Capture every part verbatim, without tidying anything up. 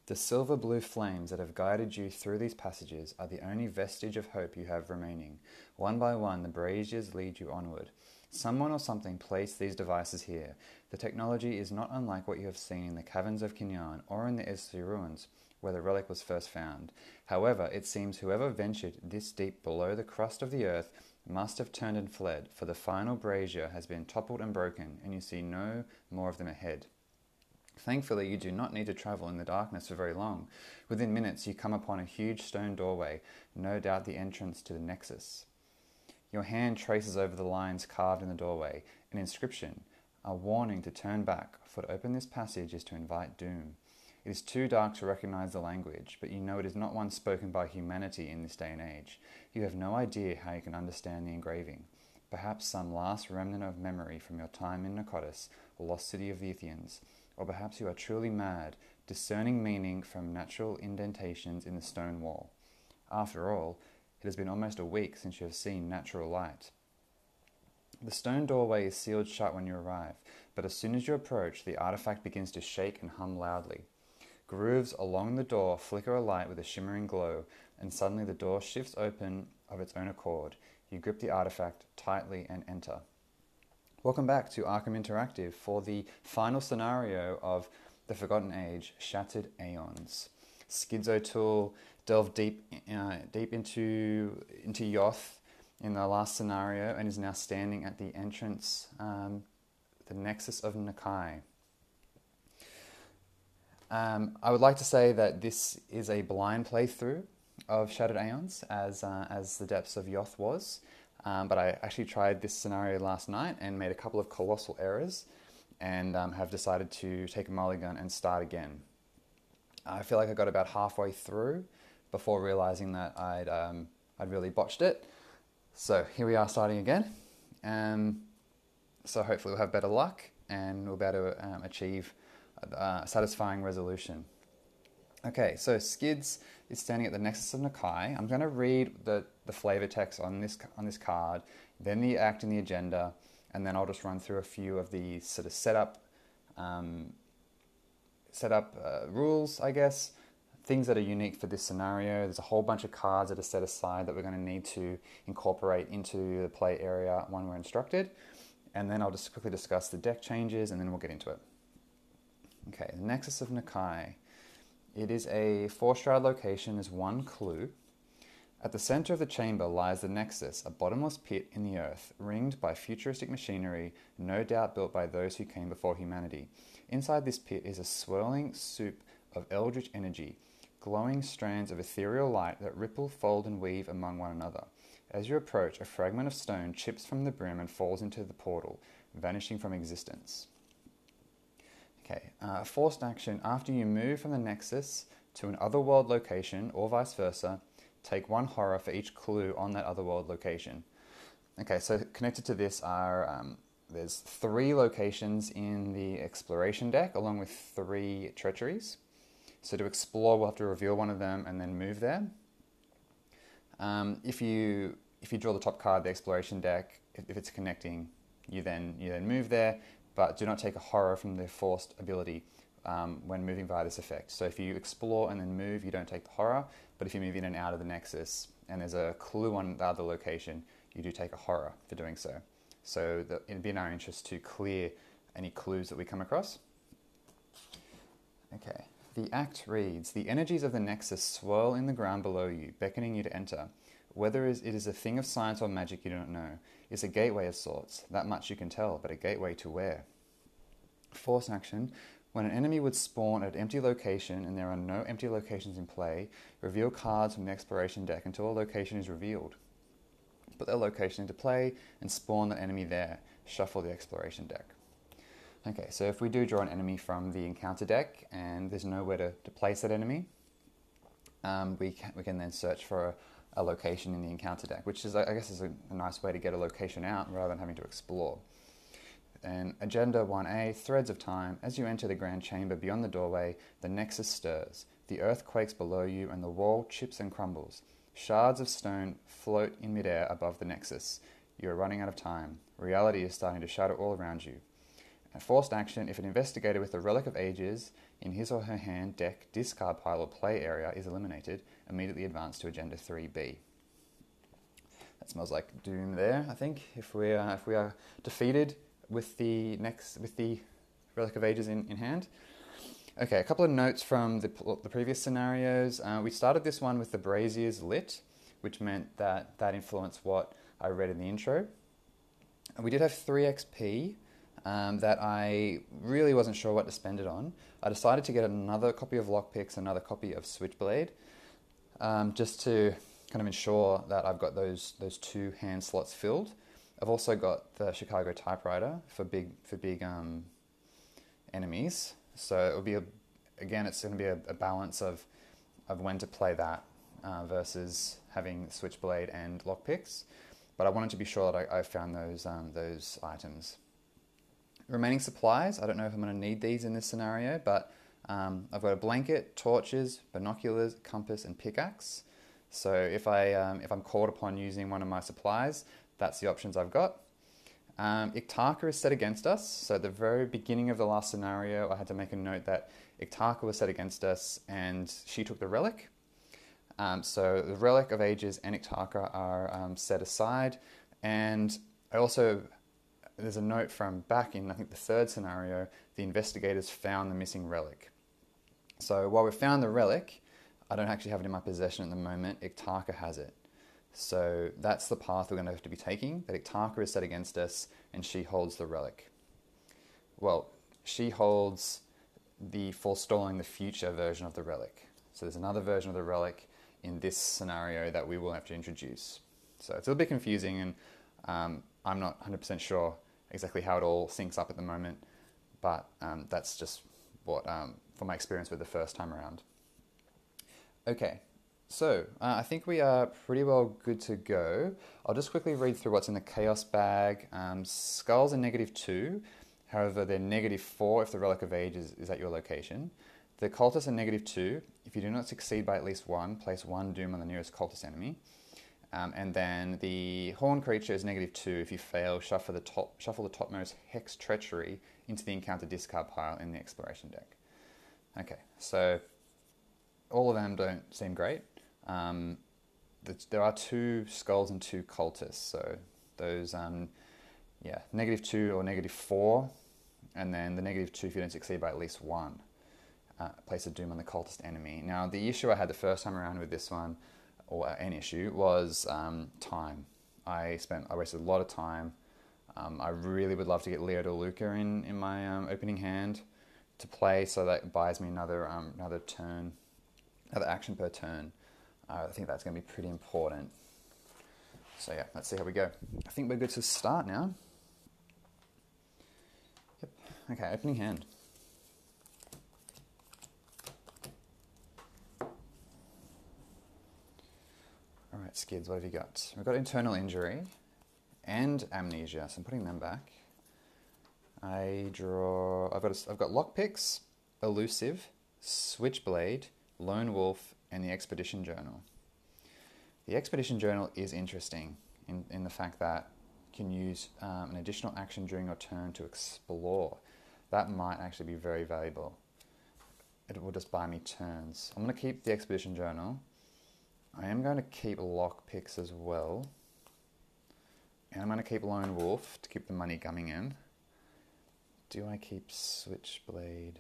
The silver blue flames that have guided you through these passages are the only vestige of hope you have remaining. One by one, the braziers lead you onward. Someone or something placed these devices here. The technology is not unlike what you have seen in the caverns of Kinyan or in the Esli ruins, where the relic was first found. However, it seems whoever ventured this deep below the crust of the earth must have turned and fled, for the final brazier has been toppled and broken, and you see no more of them ahead. Thankfully, you do not need to travel in the darkness for very long. Within minutes, you come upon a huge stone doorway, no doubt the entrance to the Nexus. Your hand traces over the lines carved in the doorway, an inscription, a warning to turn back, for to open this passage is to invite doom. It is too dark to recognize the language, but you know it is not one spoken by humanity in this day and age. You have no idea how you can understand the engraving. Perhaps some last remnant of memory from your time in Nicotis, the lost city of the Ithians. Or perhaps you are truly mad, discerning meaning from natural indentations in the stone wall. After all, it has been almost a week since you have seen natural light. The stone doorway is sealed shut when you arrive, but as soon as you approach, the artifact begins to shake and hum loudly. Grooves along the door flicker a light with a shimmering glow, and suddenly the door shifts open of its own accord. You grip the artifact tightly and enter. Welcome back to Arkham Interactive for the final scenario of The Forgotten Age, Shattered Aeons. Skids O'Toole delved deep uh, deep into, into Yoth in the last scenario and is now standing at the entrance, um, the Nexus of Nakai. Um, I would like to say that this is a blind playthrough of Shattered Aeons, as, uh, as the Depths of Yoth was. Um, but I actually tried this scenario last night and made a couple of colossal errors and um, have decided to take a mulligan and start again. I feel like I got about halfway through before realizing that I'd, um, I'd really botched it. So here we are starting again. Um, so hopefully we'll have better luck and we'll be able to um, achieve a satisfying resolution. Okay, so Skids is standing at the Nexus of Nakai. I'm going to read the, the flavor text on this on this card, then the act and the agenda, and then I'll just run through a few of the sort of setup, um, setup uh, rules, I guess, things that are unique for this scenario. There's a whole bunch of cards that are set aside that we're going to need to incorporate into the play area when we're instructed, and then I'll just quickly discuss the deck changes, and then we'll get into it. Okay, the Nexus of Nakai. It is a four-shroud location as one clue. At the center of the chamber lies the Nexus, a bottomless pit in the earth, ringed by futuristic machinery, no doubt built by those who came before humanity. Inside this pit is a swirling soup of eldritch energy, glowing strands of ethereal light that ripple, fold, and weave among one another. As you approach, a fragment of stone chips from the brim and falls into the portal, vanishing from existence. Okay, uh, forced action. After you move from the Nexus to an otherworld location, or vice versa, take one horror for each clue on that otherworld location. Okay, so connected to this are, um, there's three locations in the exploration deck, along with three treacheries. So to explore, we'll have to reveal one of them and then move there. Um, if you if you draw the top card of the exploration deck, if, if it's connecting, you then you then move there. But do not take a horror from the forced ability um, when moving via this effect. So if you explore and then move, you don't take the horror, but if you move in and out of the Nexus and there's a clue on the other location, you do take a horror for doing so. So the, it'd be in our interest to clear any clues that we come across. Okay, the act reads, the energies of the Nexus swirl in the ground below you, beckoning you to enter. Whether it is a thing of science or magic you do not know, it's a gateway of sorts. That much you can tell, but a gateway to where? Force action. When an enemy would spawn at an empty location and there are no empty locations in play, reveal cards from the exploration deck until a location is revealed. Put that location into play and spawn the enemy there. Shuffle the exploration deck. Okay, so if we do draw an enemy from the encounter deck and there's nowhere to, to place that enemy, um, we, can, we can then search for a a location in the encounter deck, which is, I guess, is a, a nice way to get a location out rather than having to explore. And Agenda one A, Threads of Time. As you enter the grand chamber beyond the doorway, the Nexus stirs. The earth quakes below you and the wall chips and crumbles. Shards of stone float in midair above the Nexus. You are running out of time. Reality is starting to shatter all around you. A forced action, if an investigator with the Relic of Ages in his or her hand, deck, discard pile, or play area is eliminated, immediately advance to Agenda three B. That smells like doom there, I think, if we are, if we are defeated with the next with the Relic of Ages in, in hand. Okay, a couple of notes from the, the previous scenarios. Uh, we started this one with the Braziers lit, which meant that that influenced what I read in the intro. And we did have three X P um, that I really wasn't sure what to spend it on. I decided to get another copy of Lockpicks, another copy of Switchblade, um, just to kind of ensure that I've got those those two hand slots filled. I've also got the Chicago Typewriter for big for big um, enemies. So it'll be a, again, it's going to be a, a balance of of when to play that uh, versus having Switchblade and Lockpicks. But I wanted to be sure that I, I found those um, those items. Remaining supplies, I don't know if I'm going to need these in this scenario, but um, I've got a blanket, torches, binoculars, compass, and pickaxe. So if, I, um, if I'm called upon using one of my supplies, that's the options I've got. Um, Iktaka is set against us. So at the very beginning of the last scenario, I had to make a note that Iktaka was set against us and she took the relic. Um, so the Relic of Ages and Iktaka are um, set aside. And I also, there's a note from back in, I think, the third scenario, the investigators found the missing relic. So while we found the relic, I don't actually have it in my possession at the moment. Iktaka has it. So that's the path we're going to have to be taking, that Iktaka is set against us and she holds the relic. Well, she holds the forestalling the future version of the relic. So there's another version of the relic in this scenario that we will have to introduce. So it's a little bit confusing, and um, I'm not one hundred percent sure exactly how it all syncs up at the moment, but um, that's just what, um, from my experience with the first time around. Okay, so uh, I think we are pretty well good to go. I'll just quickly read through what's in the Chaos bag. Um, skulls are negative two, however they're negative four if the Relic of Age is, is at your location. The cultists are negative two. If you do not succeed by at least one, place one doom on the nearest cultist enemy. Um, and then the horn creature is negative two. If you fail, shuffle the top, shuffle the topmost Hex Treachery into the encounter discard pile in the exploration deck. Okay, so all of them don't seem great. Um, the, there are two skulls and two cultists, so those, um, yeah, negative two or negative four, and then the negative two if you don't succeed by at least one. Uh, place a doom on the cultist enemy. Now, the issue I had the first time around with this one, or an issue, was um, time. I spent, I wasted a lot of time. Um, I really would love to get Leo DeLuca in, in my um, opening hand to play, so that buys me another um, another turn, another action per turn. Uh, I think that's going to be pretty important. So yeah, let's see how we go. I think we're good to start now. Yep. Okay, opening hand. Alright, Skids, what have you got? We've got Internal Injury and Amnesia, so I'm putting them back. I draw... I've got, a, I've got Lockpicks, Elusive, Switchblade, Lone Wolf, and the Expedition Journal. The Expedition Journal is interesting in, in the fact that you can use um, an additional action during your turn to explore. That might actually be very valuable. It will just buy me turns. I'm going to keep the Expedition Journal. I am going to keep Lockpicks as well. And I'm going to keep Lone Wolf to keep the money coming in. Do I keep Switchblade?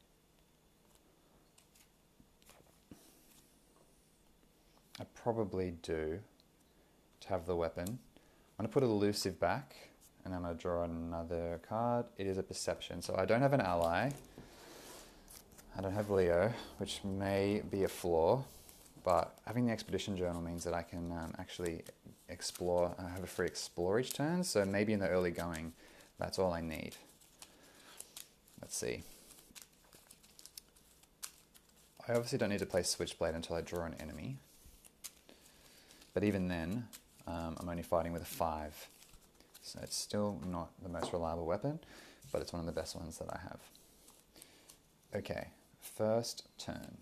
I probably do, to have the weapon. I'm going to put Elusive back, and I'm going to draw another card. It is a Perception, so I don't have an ally. I don't have Leo, which may be a flaw. But having the Expedition Journal means that I can um, actually explore, I have a free explore each turn, so maybe in the early going, that's all I need. Let's see. I obviously don't need to play Switchblade until I draw an enemy. But even then, um, I'm only fighting with a five. So it's still not the most reliable weapon, but it's one of the best ones that I have. Okay, first turn.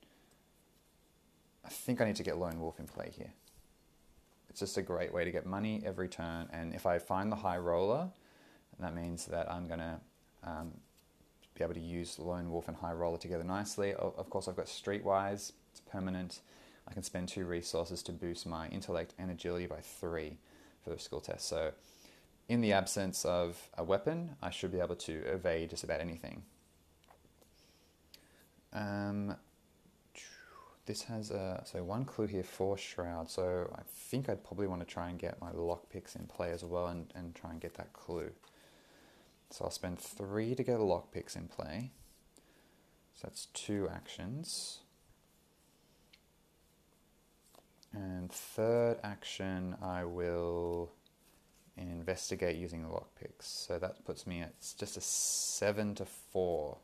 I think I need to get Lone Wolf in play here. It's just a great way to get money every turn, and if I find the high roller, that means that I'm going to um, be able to use Lone Wolf and High Roller together nicely. Of course, I've got Streetwise, it's permanent. I can spend two resources to boost my intellect and agility by three for the skill test. So in the absence of a weapon, I should be able to evade just about anything. Um, this has a, so one clue here for Shroud. So I think I'd probably want to try and get my lockpicks in play as well and, and try and get that clue. So I'll spend three to get lockpicks in play. So that's two actions. And third action, I will investigate using the lockpicks. So that puts me at just a seven to four.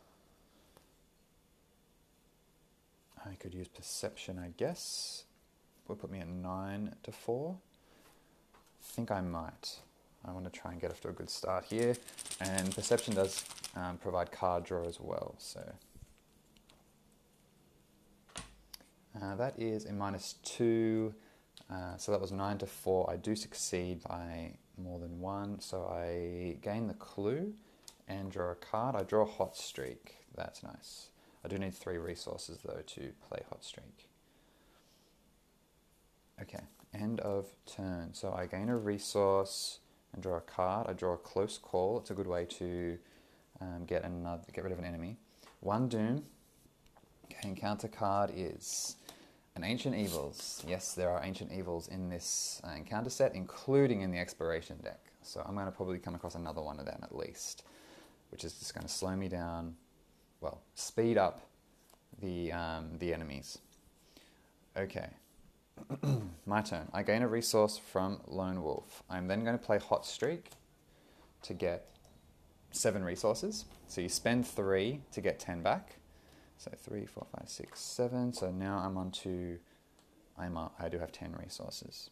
I could use perception, I guess. Would put me at nine to four. I think I might. I want to try and get off to a good start here. And perception does um, provide card draw as well. So uh, that is a minus two. Uh, so that was nine to four. I do succeed by more than one. So I gain the clue and draw a card. I draw Hot Streak. That's nice. I do need three resources though to play Hot Streak. Okay, end of turn. So I gain a resource and draw a card. I draw a Close Call. It's a good way to um, get another, get rid of an enemy. One Doom. Okay, encounter card is an Ancient Evils. Yes, there are Ancient Evils in this uh, encounter set, including in the Exploration deck. So I'm going to probably come across another one of them at least, which is just going to slow me down. Well, speed up the um, the enemies. Okay, my turn. I gain a resource from Lone Wolf. I'm then going to play Hot Streak to get seven resources. So you spend three to get ten back. So three, four, five, six, seven. So now I'm on to, I'm up, I do have ten resources.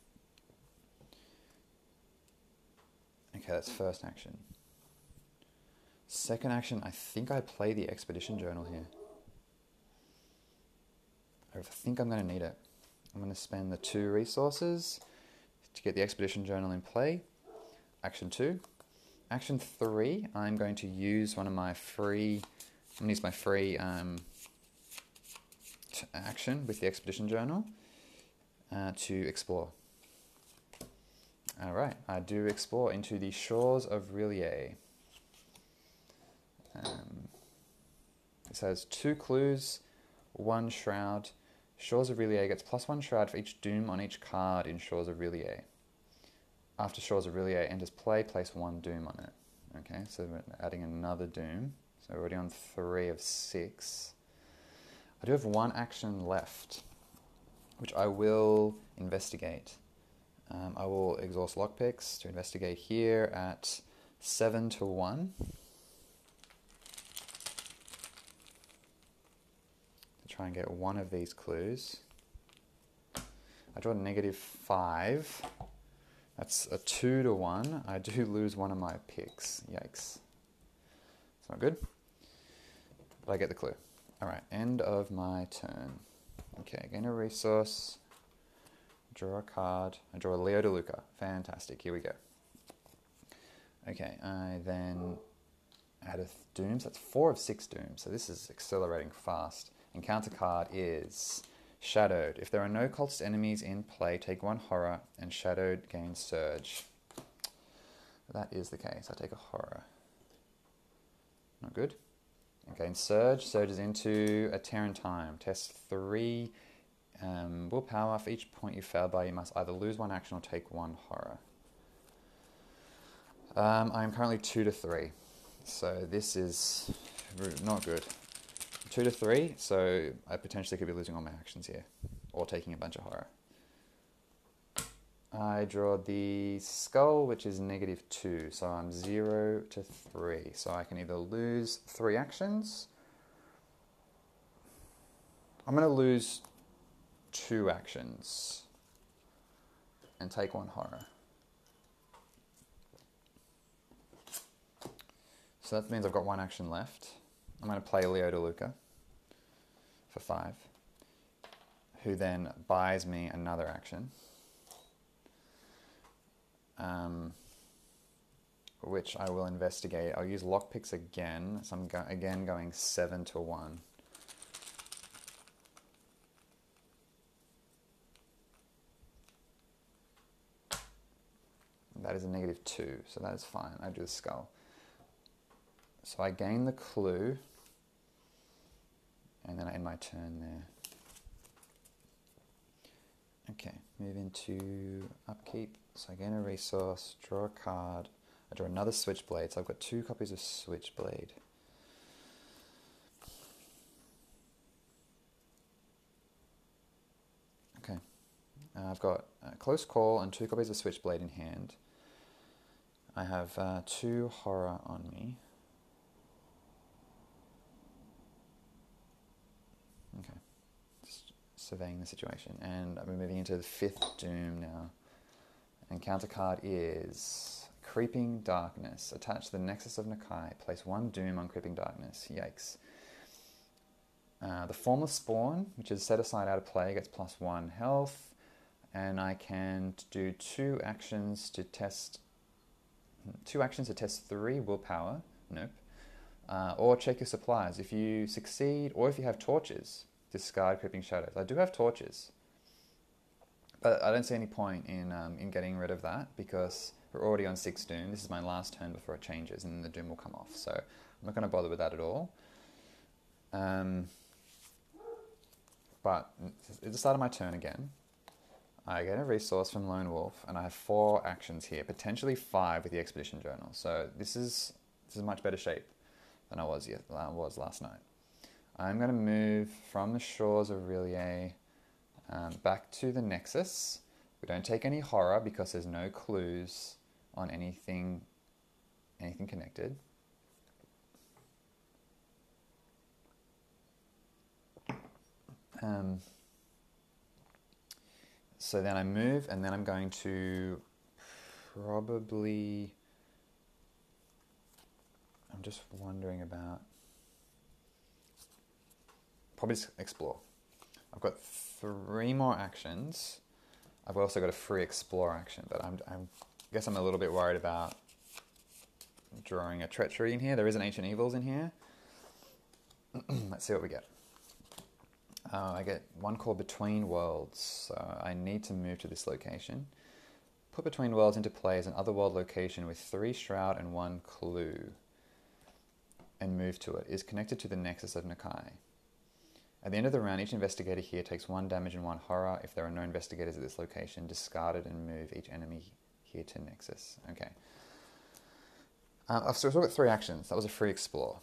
Okay, that's first action. Second action, I think I play the Expedition Journal here. I think I'm going to need it. I'm going to spend the two resources to get the Expedition Journal in play. Action two. Action three, I'm going to use one of my free, I'm going to use my free um, t- action with the Expedition Journal uh, to explore. Alright, I do explore into the shores of R'lyeh. Um, this has two clues, one shroud. Shores of R'lyeh gets plus one shroud for each doom on each card in Shores of R'lyeh. After Shores of R'lyeh enters play, place one doom on it. Okay, so we're adding another doom. So we're already on three of six. I do have one action left, which I will investigate. Um, I will exhaust lockpicks to investigate here at seven to one. Try and get one of these clues. I draw negative five. That's a two to one. I do lose one of my picks. Yikes. It's not good. But I get the clue. Alright, end of my turn. Okay, gain a resource. Draw a card. I draw a Leo DeLuca. Fantastic. Here we go. Okay, I then add a doom. So that's four of six dooms. So this is accelerating fast. Encounter card is Shadowed. If there are no cultist enemies in play, take one horror, and Shadowed gains Surge. That is the case. I take a horror. Not good. And gain Surge. Surges into a Tear in Time. Test three um, willpower. For each point you fail by, you must either lose one action or take one horror. Um, I am currently two to three. So this is not good. Two to three, so I potentially could be losing all my actions here, or taking a bunch of horror. I draw the skull, which is negative two, so I'm zero to three. So I can either lose three actions. I'm going to lose two actions and take one horror. So that means I've got one action left. I'm going to play Leo DeLuca for five, who then buys me another action. Um, which I will investigate. I'll use lockpicks again, so I'm go again going seven to one. That is a negative two, so that is fine. I do the skull. So I gain the clue, and then I end my turn there. Okay, move into upkeep. So I gain a resource, draw a card. I draw another Switchblade, so I've got two copies of Switchblade. Okay, uh, I've got a Close Call and two copies of Switchblade in hand. I have uh, two horror on me. Okay, just surveying the situation. And I'm moving into the fifth Doom now. And counter card is Creeping Darkness. Attach to the Nexus of Nakai. Place one Doom on Creeping Darkness. Yikes. Uh, the Formless Spawn, which is set aside out of play, gets plus one health. And I can do two actions to test... Two actions to test three willpower. Nope. Uh, or check your supplies. If you succeed, or if you have torches, discard Creeping Shadows. I do have torches. But I don't see any point in um, in getting rid of that because we're already on six Doom. This is my last turn before it changes and then the Doom will come off. So I'm not going to bother with that at all. Um, but at the start of my turn again, I get a resource from Lone Wolf and I have four actions here, potentially five with the Expedition Journal. So this is this is much better shape than I was, yet, I was last night. I'm going to move from the shores of Rillier Um, back to the Nexus. We don't take any horror because there's no clues on anything anything connected. Um, so then I move and then I'm going to probably... I'm just wondering about... Probably explore. I've got three more actions. I've also got a free explore action, but I'm, I'm, I guess I'm a little bit worried about drawing a treachery in here. There is an Ancient Evils in here. Let's see what we get. Uh, I get one called Between Worlds, so I need to move to this location. Put Between Worlds into play as an otherworld location with three Shroud and one Clue, and move to it. Is connected to the Nexus of Nakai. At the end of the round, each investigator here takes one damage and one horror. If there are no investigators at this location, discard it and move each enemy here to Nexus. Okay. Uh, I've still got three actions. That was a free explore.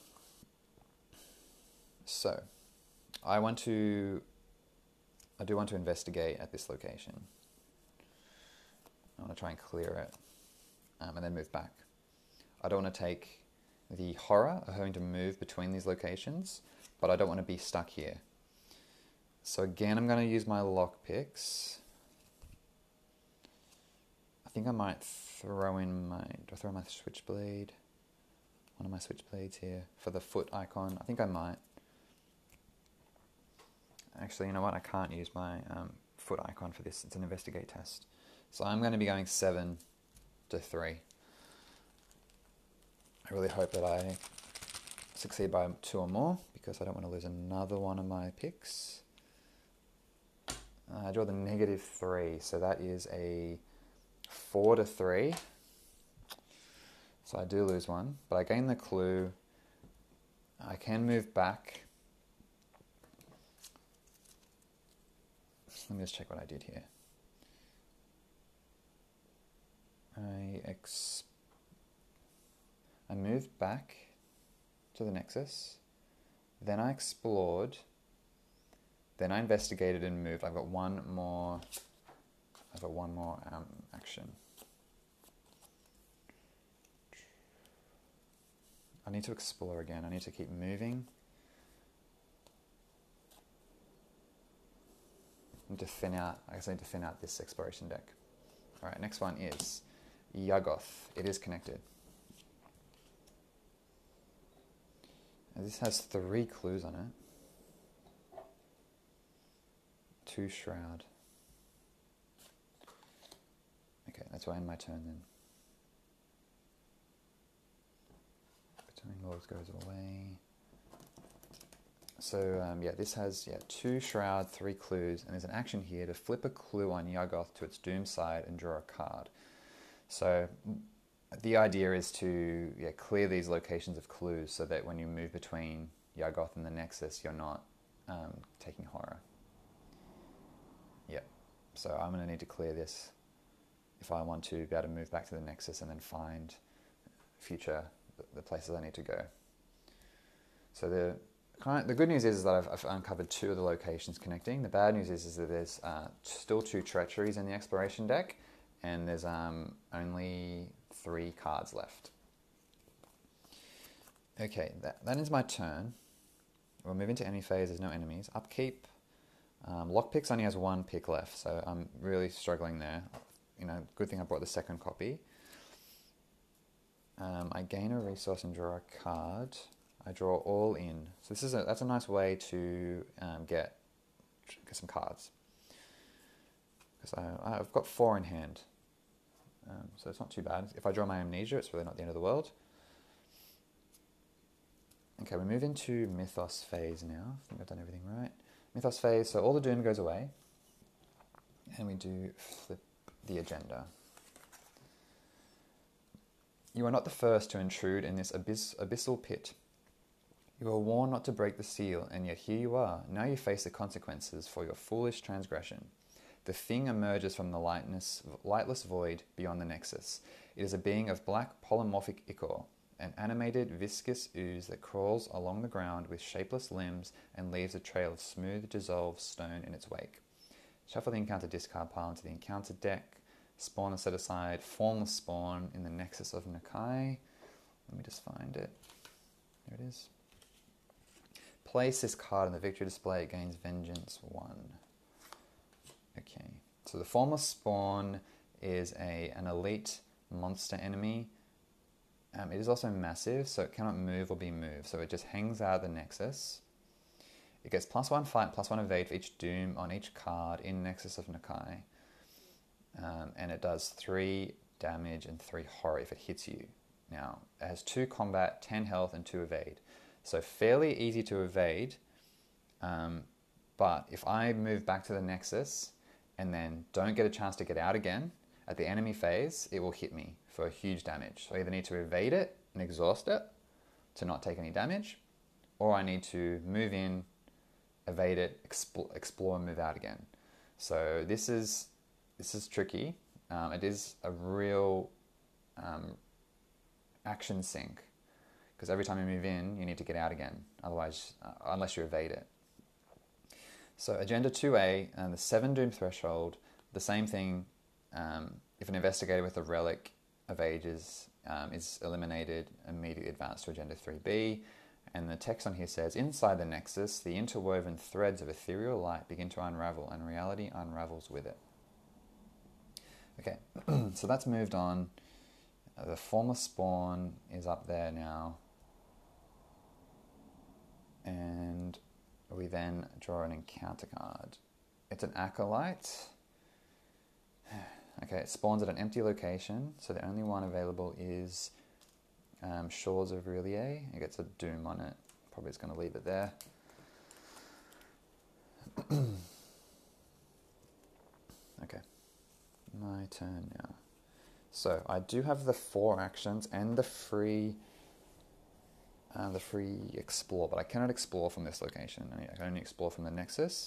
So, I want to... I do want to investigate at this location. I want to try and clear it. Um, and then move back. I don't want to take the horror of having to move between these locations, but I don't want to be stuck here. So again, I'm going to use my lockpicks. I think I might throw in my... Do I throw my switchblade? One of my switchblades here for the foot icon. I think I might. Actually, you know what? I can't use my um, foot icon for this. It's an investigate test. So I'm going to be going seven to three. I really hope that I succeed by two or more because I don't want to lose another one of my picks. Uh, I draw the negative three, so that is a four to three. So I do lose one, but I gain the clue. I can move back. Let me just check what I did here. I ex I moved back to the Nexus, then I explored, then I investigated and moved. I've got one more, I've got one more um, action. I need to explore again. I need to keep moving. I need to thin out, I guess I need to thin out this exploration deck. All right, next one is Yuggoth. It is connected. And this has three clues on it. Two Shroud. Okay, that's why I end my turn then. Wolves goes away. So um, yeah, this has yeah two shroud, three clues, and there's an action here to flip a clue on Yuggoth to its doom side and draw a card. So the idea is to yeah clear these locations of clues so that when you move between Yuggoth and the Nexus, you're not um, taking horror. Yeah, so I'm going to need to clear this if I want to be able to move back to the Nexus and then find future the places I need to go. So the kind of, the good news is, is that I've, I've uncovered two of the locations connecting. The bad news is, is that there's uh, still two treacheries in the exploration deck, and there's um, only three cards left. Okay, that, that is my turn. We'll move into enemy phase. There's no enemies. Upkeep. Um, Lockpicks only has one pick left, so I'm really struggling there. You know, good thing I brought the second copy. Um, I gain a resource and draw a card. I draw all in. So this is a, that's a nice way to um, get, get some cards. Because I've got four in hand. Um, so it's not too bad. If I draw my Amnesia, it's really not the end of the world. Okay, we move into Mythos phase now. I think I've done everything right. Mythos phase, so all the doom goes away. And we do flip the agenda. You are not the first to intrude in this abyss, abyssal pit. You were warned not to break the seal, and yet here you are. Now you face the consequences for your foolish transgression. The thing emerges from the lightness, lightless void beyond the Nexus. It is a being of black polymorphic ichor, an animated, viscous ooze that crawls along the ground with shapeless limbs and leaves a trail of smooth, dissolved stone in its wake. Shuffle the encounter discard pile into the encounter deck. Spawn and set aside Formless Spawn in the Nexus of Nakai. Let me just find it. There it is. Place this card in the victory display. It gains Vengeance one. Okay, so the Formless Spawn is a an elite monster enemy. Um, it is also massive, so it cannot move or be moved. So it just hangs out of the Nexus. It gets plus one fight, plus one evade for each doom on each card in Nexus of Nakai. Um, and it does three damage and three horror if it hits you. Now, it has two combat, ten health, and two evade. So fairly easy to evade. Um, but if I move back to the Nexus and then don't get a chance to get out again, at the enemy phase, it will hit me for huge damage. So I either need to evade it and exhaust it to not take any damage, or I need to move in, evade it, explore, explore and move out again. So this is this is tricky. Um, it is a real um, action sink, because every time you move in, you need to get out again. Otherwise, uh, unless you evade it. So Agenda two A and the seven Doom Threshold, the same thing. Um, if an investigator with a relic of ages um, is eliminated, immediately advance to Agenda three B. And the text on here says, inside the Nexus, the interwoven threads of ethereal light begin to unravel, and reality unravels with it. Okay, so that's moved on. Uh, the Formless Spawn is up there now. And we then draw an encounter card. It's an Acolyte. Okay, it spawns at an empty location, so the only one available is um, Shores of R'lyeh. It gets a Doom on it. Probably just going to leave it there. Okay, my turn now. So I do have the four actions and the free, uh, the free explore, but I cannot explore from this location. I can only explore from the Nexus.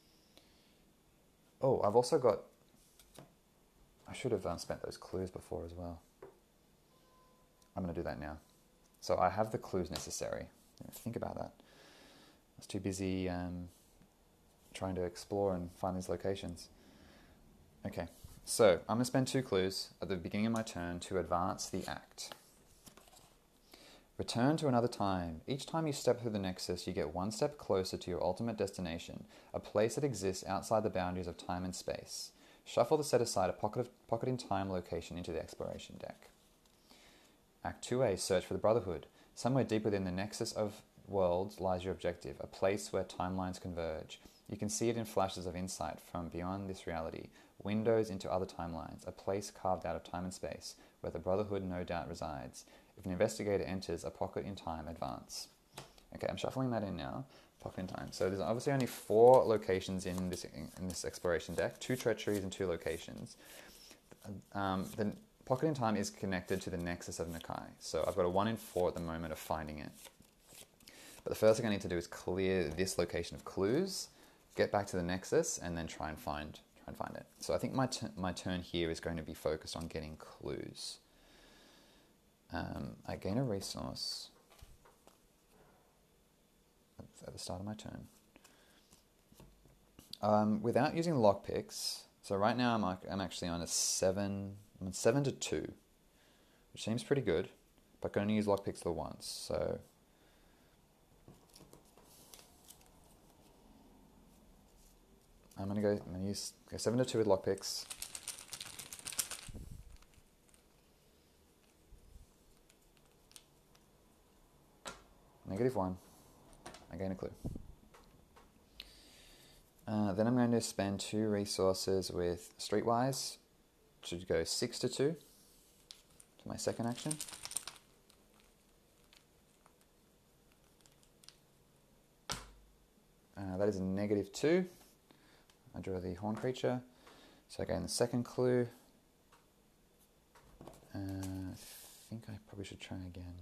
Oh, I've also got. I should have um, spent those clues before as well. I'm going to do that now. So I have the clues necessary. Think about that. I was too busy um, trying to explore and find these locations. Okay, so I'm going to spend two clues at the beginning of my turn to advance the act. Return to another time. Each time you step through the Nexus, you get one step closer to your ultimate destination, a place that exists outside the boundaries of time and space. Shuffle to set aside a pocket, of, pocket in time location into the exploration deck. Act two A, search for the Brotherhood. Somewhere deep within the Nexus of worlds lies your objective, a place where timelines converge. You can see it in flashes of insight from beyond this reality, windows into other timelines, a place carved out of time and space, where the Brotherhood no doubt resides. If an investigator enters a pocket in time, advance. Okay, I'm shuffling that in now. Pocket in time. So there's obviously only four locations in this in this exploration deck, two treacheries and two locations. Um, the pocket in time is connected to the nexus of Nakai. So I've got a one in four at the moment of finding it. But the first thing I need to do is clear this location of clues, get back to the nexus, and then try and find try and find it. So I think my t- my turn here is going to be focused on getting clues. Um, I gain a resource at the start of my turn. Um, without using lockpicks, so right now I'm I'm actually on a seven. I'm on seven to two, which seems pretty good, but I can only use lockpicks the once. So I'm gonna go. I'm gonna use go seven to two with lockpicks. Negative one. I gain a clue. Uh, then I'm going to spend two resources with Streetwise to go six to two to my second action. Uh, that is a negative two. I draw the horn creature. So I gain the second clue. Uh, I think I probably should try again.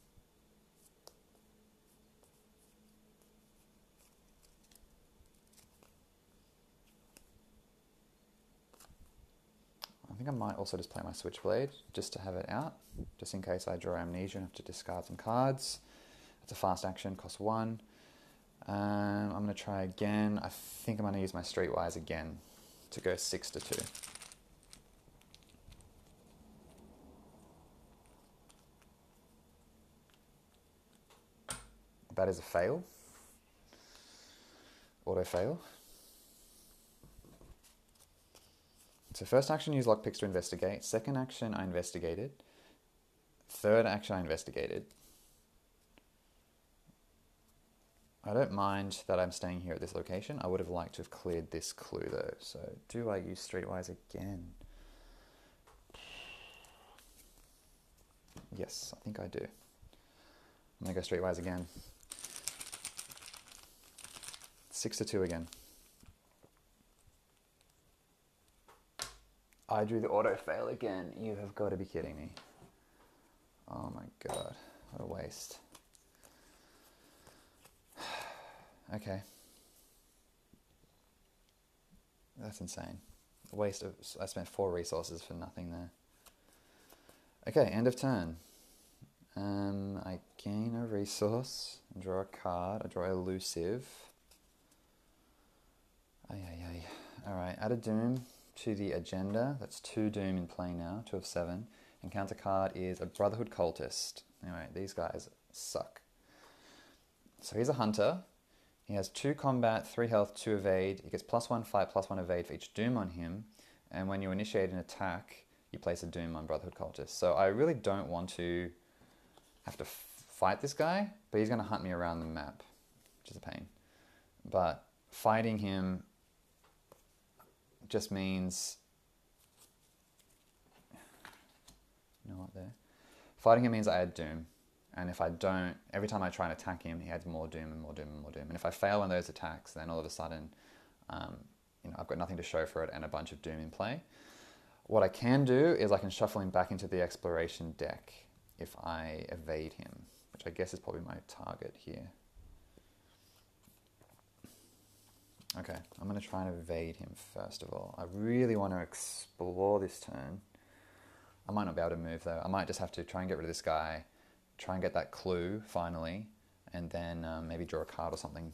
I think I might also just play my Switchblade just to have it out, just in case I draw Amnesia and have to discard some cards. It's a fast action, costs one. Um, I'm going to try again. I think I'm going to use my Streetwise again to go six to two. That is a fail. Auto fail. So first action, use lockpicks to investigate. Second action, I investigated. Third action, I investigated. I don't mind that I'm staying here at this location. I would have liked to have cleared this clue though. So do I use Streetwise again? Yes, I think I do. I'm gonna go Streetwise again. Six to two again. I drew the auto fail again. You have got to be kidding me. Oh my god, what a waste. Okay. That's insane. A waste of, I spent four resources for nothing there. Okay, end of turn. Um, I gain a resource, draw a card, I draw elusive. Ay, ay, ay. Alright, add a doom to the agenda. That's two doom in play now, two of seven. And counter card is a Brotherhood Cultist. Anyway, these guys suck. So he's a hunter. He has two combat, three health, two evade. He gets plus one fight, plus one evade for each doom on him. And when you initiate an attack, you place a doom on Brotherhood Cultist. So I really don't want to have to f- fight this guy, but he's going to hunt me around the map, which is a pain. But fighting him just means, you know what there? Fighting him means I add doom. And if I don't, every time I try and attack him, he adds more doom and more doom and more doom. And if I fail on those attacks, then all of a sudden, um, you know, I've got nothing to show for it and a bunch of doom in play. What I can do is I can shuffle him back into the exploration deck if I evade him, which I guess is probably my target here. Okay, I'm going to try and evade him first of all. I really want to explore this turn. I might not be able to move though. I might just have to try and get rid of this guy, try and get that clue finally, and then um, maybe draw a card or something.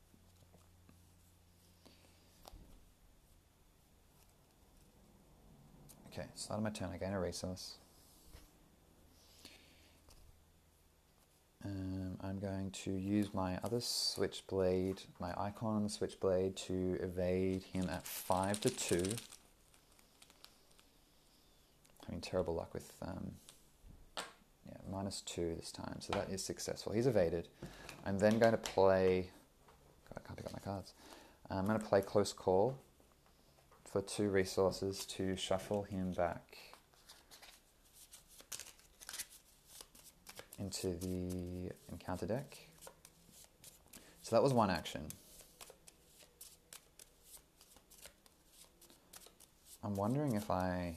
Okay, start of my turn, I gain a resource. Um, I'm going to use my other switchblade, my icon on the switchblade, to evade him at five to two. Having terrible luck with um, yeah, minus two this time, so that is successful. He's evaded. I'm then going to play. God, I can't pick up my cards. I'm going to play Close Call for two resources to shuffle him back. into the encounter deck. So that was one action. I'm wondering if I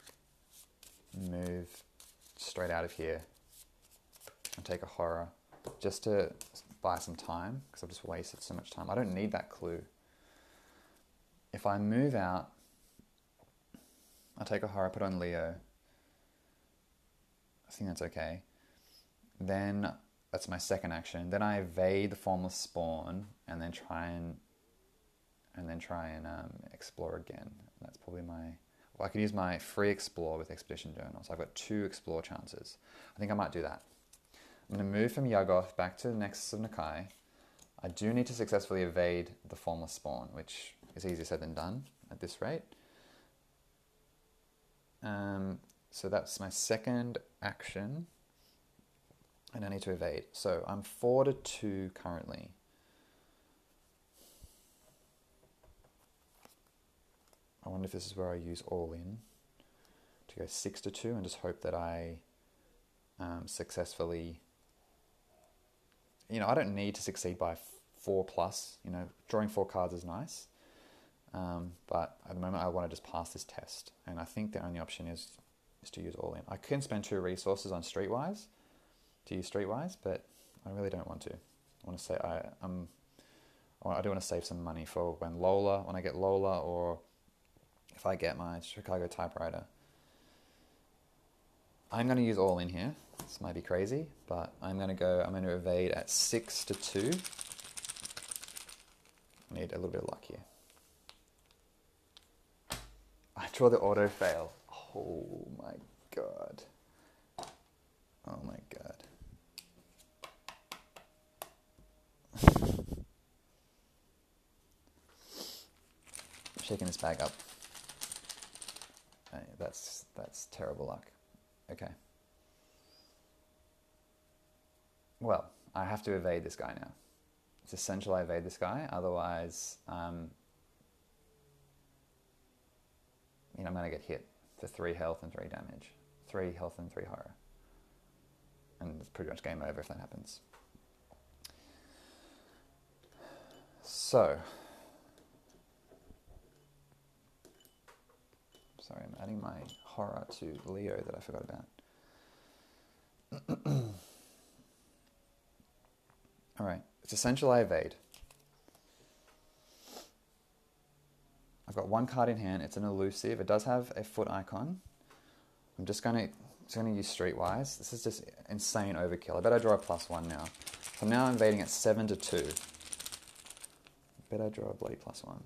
move straight out of here and take a horror just to buy some time, because I've just wasted so much time. I don't need that clue. If I move out, I take a horror, put on Leo. I think that's okay. Then that's my second action. Then I evade the Formless Spawn and then try and and then try and um, explore again. That's probably my... Well, I could use my free explore with Expedition Journal. So I've got two explore chances. I think I might do that. I'm going to move from Yuggoth back to the Nexus of Nakai. I do need to successfully evade the Formless Spawn, which is easier said than done at this rate. Um, so that's my second action. And I need to evade. So I'm four to two currently. I wonder if this is where I use all in to go six to two and just hope that I um, successfully, you know, I don't need to succeed by four plus, you know, drawing four cards is nice. Um, but at the moment I want to just pass this test. And I think the only option is, is to use all in. I can spend two resources on Streetwise to use Streetwise, but I really don't want to. I want to say I, I'm, I do want to save some money for when Lola, when I get Lola, or if I get my Chicago typewriter. I'm going to use all in here. This might be crazy, but I'm going to go, I'm going to evade at six to two. I need a little bit of luck here. I draw the auto fail. Oh my god. Oh my god. Shaking this bag up. Hey, that's that's terrible luck. Okay. Well, I have to evade this guy now. It's essential I evade this guy, otherwise, um, you know, I'm going to get hit for three health and three damage. Three health and three horror. And it's pretty much game over if that happens. So, sorry, I'm adding my horror to Leo that I forgot about. Alright, it's essential I evade. I've got one card in hand, it's an elusive, it does have a foot icon. I'm just going to just going to use Streetwise. This is just insane overkill. I bet I draw a plus one now. So now I'm evading at seven to two. I bet I draw a bloody plus one.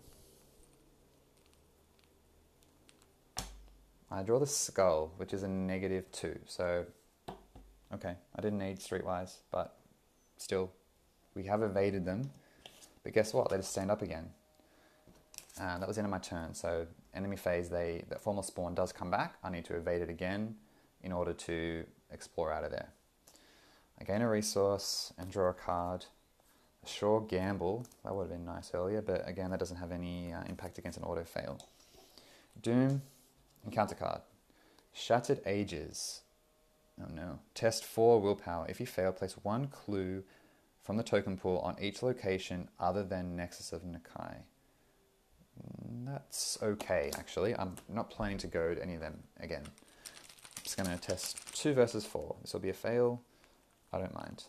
I draw the skull, which is a negative two. So, okay, I didn't need Streetwise, but still, we have evaded them. But guess what? They just stand up again. Uh, that was the end of my turn. So, enemy phase, they that Formless Spawn does come back. I need to evade it again in order to explore out of there. I gain a resource and draw a card. A Sure Gamble, that would have been nice earlier, but again, that doesn't have any uh, impact against an auto fail. Doom, encounter card. Shattered Ages. Oh no. Test four willpower. If you fail, place one clue from the token pool on each location other than Nexus of Nakai. That's okay, actually. I'm not planning to go to any of them again. I'm just going to test two versus four. This will be a fail. I don't mind.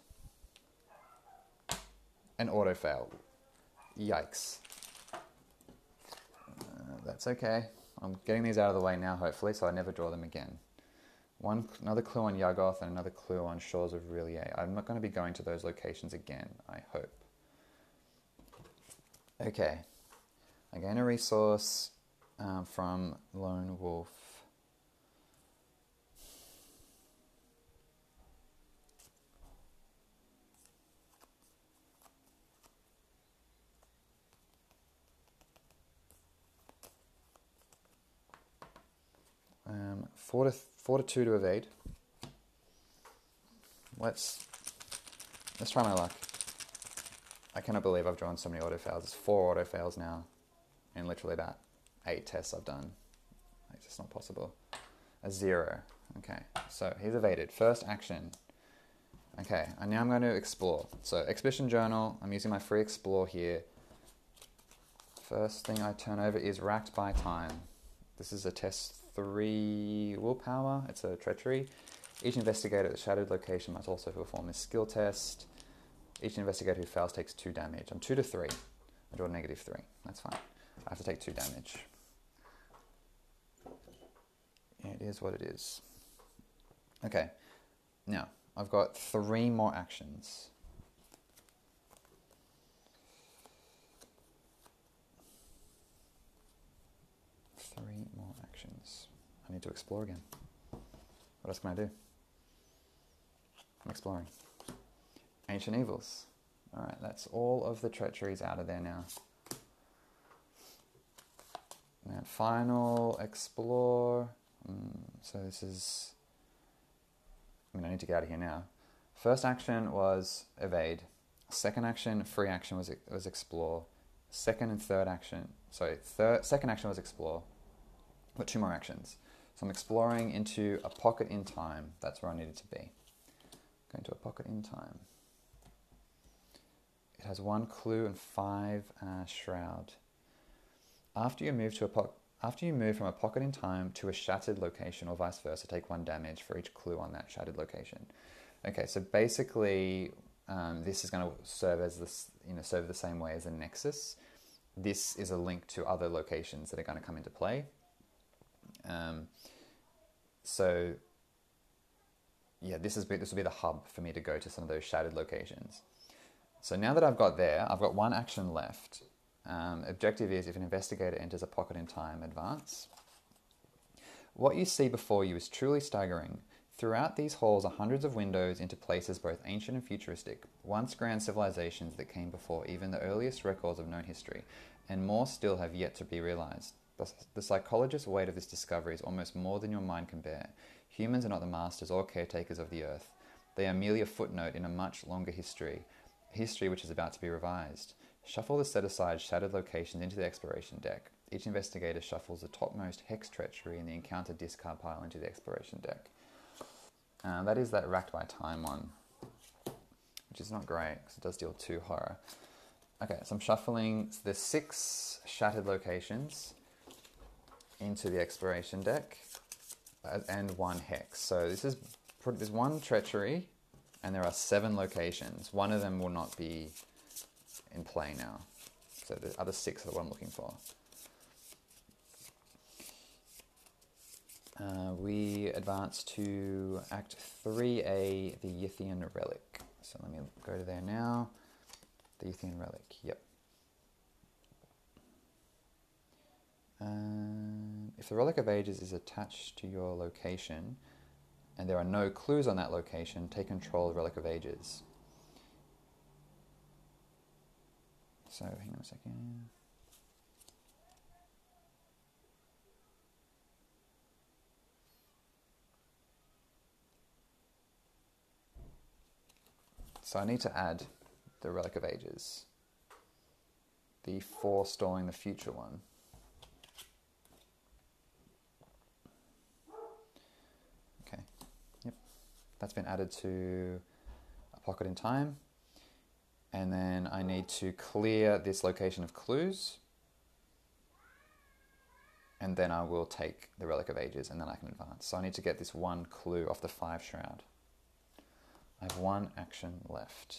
An auto fail. Yikes. Uh, that's okay. I'm getting these out of the way now, hopefully, so I never draw them again. One, another clue on Yuggoth and another clue on Shores of R'lyeh. I'm not going to be going to those locations again, I hope. Okay. I gain a resource um, from Lone Wolf. Um, four to four to two to evade. Let's let's try my luck. I cannot believe I've drawn so many auto fails. It's four auto fails now. In literally about eight tests I've done. It's just not possible. A zero. Okay, so he's evaded. First action. Okay, and now I'm going to explore. So Expedition Journal, I'm using my free explore here. First thing I turn over is Racked by Time. This is a test three willpower. It's a treachery. Each investigator at the shadowed location must also perform this skill test. Each investigator who fails takes two damage. I'm two to three. I draw a negative three. That's fine. I have to take two damage. It is what it is. Okay, now I've got three more actions. Three more actions. I need to explore again. What else can I do? I'm exploring. Ancient Evils. Alright, that's all of the treacheries out of there now. Now, final explore. Mm, so this is... I mean, I need to get out of here now. First action was evade. Second action, free action, was was explore. Second and third action... Sorry, third, second action was explore. Got two more actions. So I'm exploring into a pocket in time. That's where I needed to be. Going to a pocket in time. It has one clue and five uh, shroud. After you move to a po after you move from a pocket in time to a shattered location, or vice versa, take one damage for each clue on that shattered location. Okay, so basically, um, this is going to serve as this, you know, serve the same way as a nexus. This is a link to other locations that are going to come into play. Um, so, yeah, this is this will be the hub for me to go to some of those shattered locations. So now that I've got there, I've got one action left. Um, objective is, if an investigator enters a pocket in time, advance. What you see before you is truly staggering. Throughout these halls are hundreds of windows into places both ancient and futuristic, once grand civilizations that came before even the earliest records of known history, and more still have yet to be realized. The, the psychologist's weight of this discovery is almost more than your mind can bear. Humans are not the masters or caretakers of the earth. They are merely a footnote in a much longer history, a history which is about to be revised. Shuffle the set-aside shattered locations into the exploration deck. Each investigator shuffles the topmost hex treachery in the encounter discard pile into the exploration deck. Uh, that is that Racked by Time one, which is not great because it does deal two horror. Okay, so I'm shuffling the six shattered locations into the exploration deck and one hex. So this is there's one treachery and there are seven locations. One of them will not be in play now. So the other six are what I'm looking for. Uh, we advance to Act three A, the Yithian Relic. So let me go to there now. The Yithian Relic, yep. Um, if the Relic of Ages is attached to your location, and there are no clues on that location, take control of Relic of Ages. So, hang on a second. So I need to add the Relic of Ages, the forestalling the future one. Okay, yep, that's been added to a pocket in time. And then I need to clear this location of clues. And then I will take the Relic of Ages and then I can advance. So I need to get this one clue off the five shroud. I have one action left.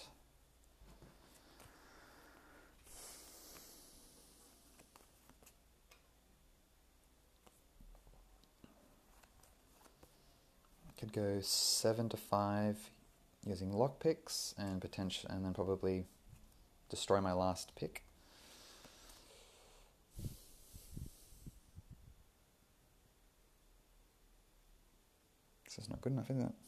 I could go seven to five using lockpicks and potential, and then probably destroy my last pick. This is not good enough, is it?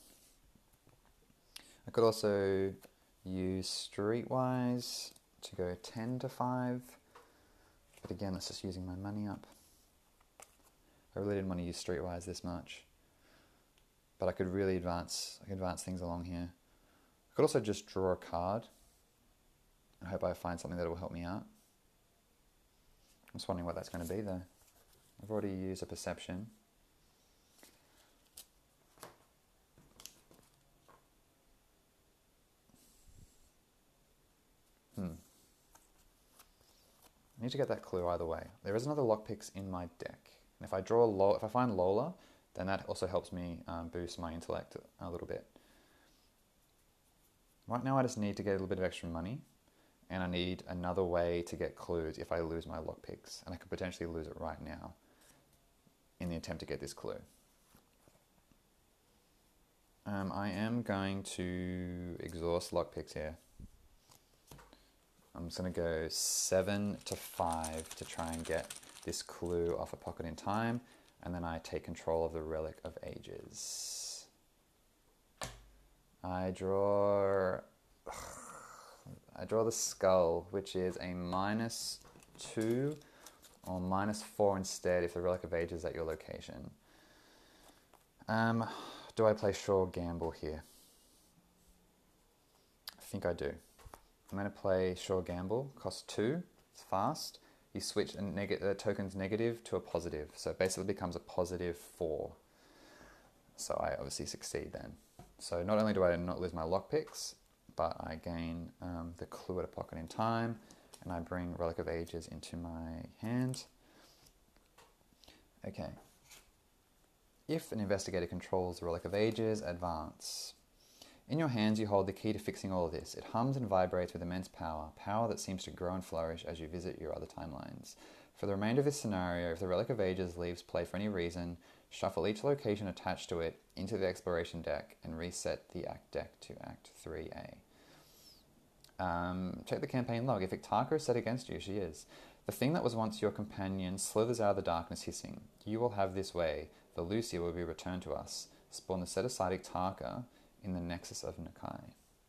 I could also use Streetwise to go ten to five, but again, that's just using my money up. I really didn't want to use Streetwise this much, but I could really advance. I could advance things along here. I could also just draw a card. I hope I find something that will help me out. I'm just wondering what that's going to be, though. I've already used a perception. I need to get that clue either way. There is another lockpicks in my deck. And if I draw Lola, if I find Lola, then that also helps me um, boost my intellect a little bit. Right now I just need to get a little bit of extra money, and I need another way to get clues if I lose my lockpicks. And I could potentially lose it right now in the attempt to get this clue. Um, I am going to exhaust lockpicks here. I'm just going to go seven to five to try and get this clue off a Pocket in Time, and then I take control of the Relic of Ages. I draw... I draw the Skull, which is a minus two or minus four instead if the Relic of Ages is at your location. Um, do I play Sure Gamble here? I think I do. I'm going to play Sure Gamble, cost two, it's fast. You switch a neg- the token's negative to a positive, so it basically becomes a positive four. So I obviously succeed then. So not only do I not lose my lockpicks, but I gain um, the clue at a Pocket in Time, and I bring Relic of Ages into my hand. Okay. If an investigator controls the Relic of Ages, advance. In your hands you hold the key to fixing all of this. It hums and vibrates with immense power, power that seems to grow and flourish as you visit your other timelines. For the remainder of this scenario, if the Relic of Ages leaves play for any reason, shuffle each location attached to it into the exploration deck and reset the act deck to Act three A. Um, check the campaign log. If Ictaka is set against you, she is. The thing that was once your companion slithers out of the darkness hissing. You will have this way. The Lucia will be returned to us. Spawn the set-aside Ictaka in the Nexus of Nakai.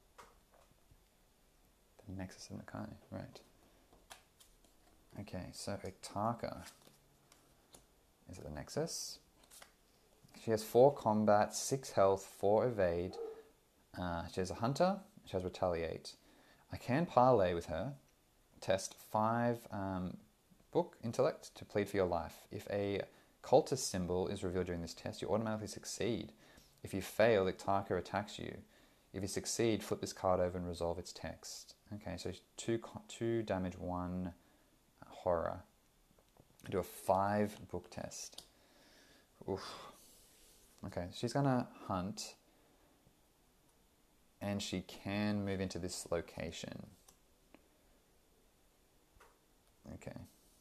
The Nexus of Nakai, right. Okay, so Ictaka is at the Nexus. She has four combat, six health, four evade. Uh, she has a hunter, she has retaliate. I can parlay with her, test five um, book intellect to plead for your life. If a cultist symbol is revealed during this test, you automatically succeed. If you fail, Ictaka attacks you. If you succeed, flip this card over and resolve its text. Okay, so two, two damage, one horror. I do a five book test. Oof. Okay, she's gonna hunt, and she can move into this location. Okay.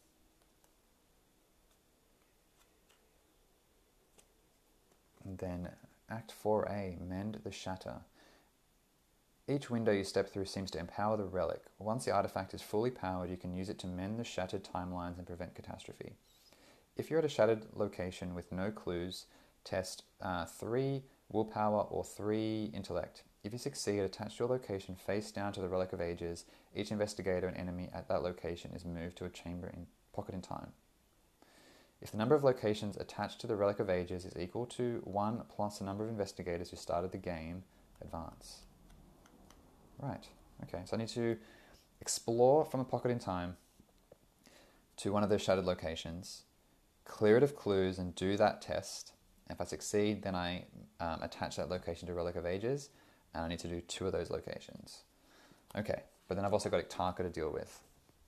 And then Act four A, Mend the Shatter. Each window you step through seems to empower the relic. Once the artifact is fully powered, you can use it to mend the shattered timelines and prevent catastrophe. If you're at a shattered location with no clues, test uh, three willpower or three intellect. If you succeed, attach your location face down to the Relic of Ages. Each investigator and enemy at that location is moved to a chamber in Pocket in Time. If the number of locations attached to the Relic of Ages is equal to one plus the number of investigators who started the game, advance. Right, okay, so I need to explore from a Pocket in Time to one of those shattered locations, clear it of clues and do that test. If I succeed, then I um, attach that location to Relic of Ages, and I need to do two of those locations. Okay, but then I've also got Ictaka to deal with.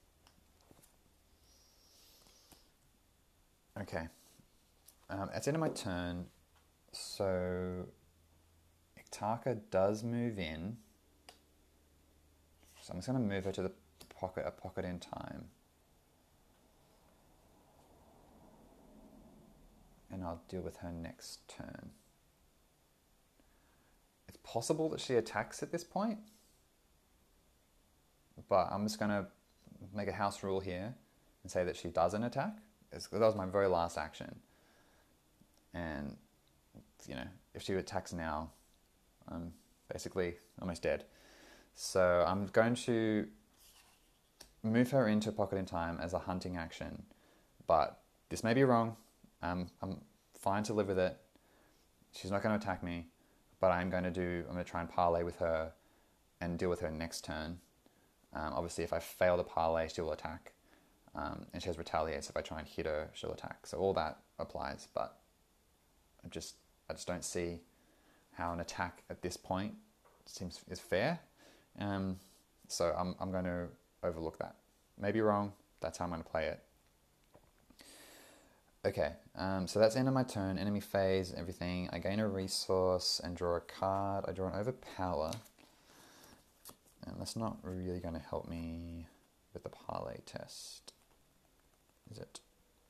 Okay, um, at the end of my turn, so Ictaka does move in. So I'm just going to move her to the pocket, a Pocket in Time. And I'll deal with her next turn. It's possible that she attacks at this point, but I'm just going to make a house rule here and say that she doesn't attack. It's, that was my very last action. And, you know, if she attacks now, I'm basically almost dead. So I'm going to move her into Pocket in Time as a hunting action, but this may be wrong. Um, I'm fine to live with it. She's not going to attack me, but I'm going to do. I'm going to try and parlay with her and deal with her next turn. Um, obviously, if I fail to parlay, she will attack, um, and she has retaliate. So if I try and hit her, she'll attack. So all that applies, but I just I just don't see how an attack at this point seems is fair. Um, so I'm I'm going to overlook that. Maybe wrong. that's how I'm going to play it. Okay, um, so that's the end of my turn. Enemy phase, everything. I gain a resource and draw a card. I draw an Overpower. And that's not really going to help me with the parlay test, is it?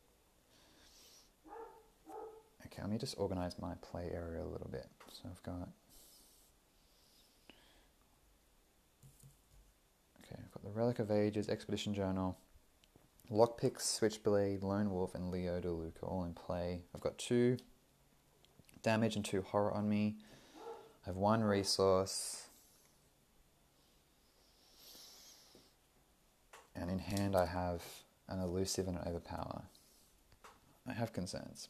Okay, let me just organize my play area a little bit. So I've got... Okay, I've got the Relic of Ages, Expedition Journal, Lockpicks, Switchblade, Lone Wolf, and Leo de Luca all in play. I've got two damage and two horror on me. I have one resource. And in hand I have an Elusive and an Overpower. I have concerns.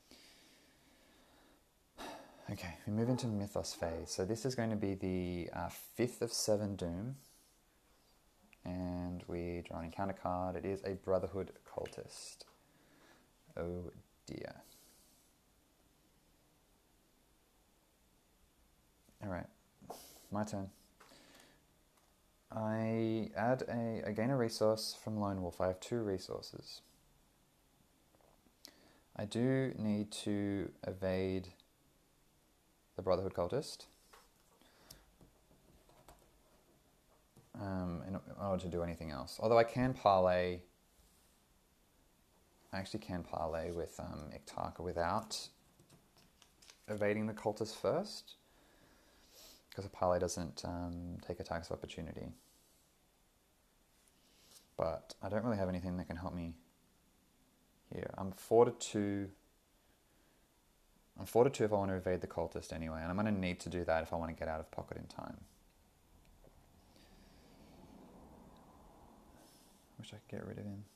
Okay, we move into Mythos phase. So this is going to be the uh, fifth of seven Doom. And we draw an encounter card. It is a Brotherhood Cultist. Oh dear. Alright, my turn. I add a, I gain a resource from Lone Wolf. I have two resources. I do need to evade the Brotherhood Cultist. Um, in, in order to do anything else. Although I can parlay, I actually can parlay with um, Ictaka without evading the cultist first, because a parlay doesn't um, take attacks of opportunity. But I don't really have anything that can help me here. I'm four to two. I'm four to two if I want to evade the cultist anyway, and I'm going to need to do that if I want to get out of pocket in time. Wish I could get rid of him.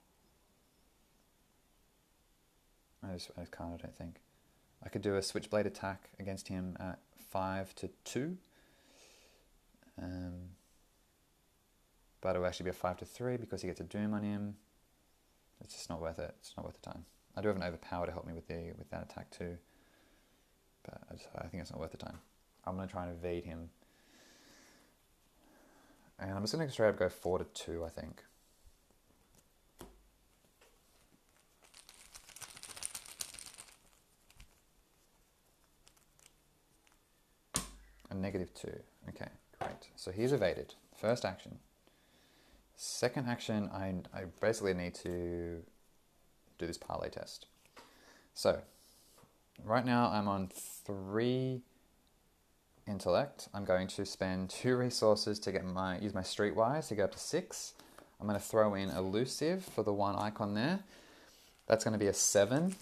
I just, I just can't, I don't think. I could do a Switchblade attack against him at five to two. Um, but it will actually be a five to three because he gets a Doom on him. It's just not worth it. It's not worth the time. I do have an Overpower to help me with the with that attack too. But I, just, I think it's not worth the time. I'm going to try and evade him. And I'm just going to straight up go four to two, I think. A negative two. Okay, great. So he's evaded. First action. Second action, I, I basically need to do this parlay test. So, right now I'm on three intellect. I'm going to spend two resources to get my use my streetwise to get up to six. I'm going to throw in elusive for the one icon there. That's going to be a seven.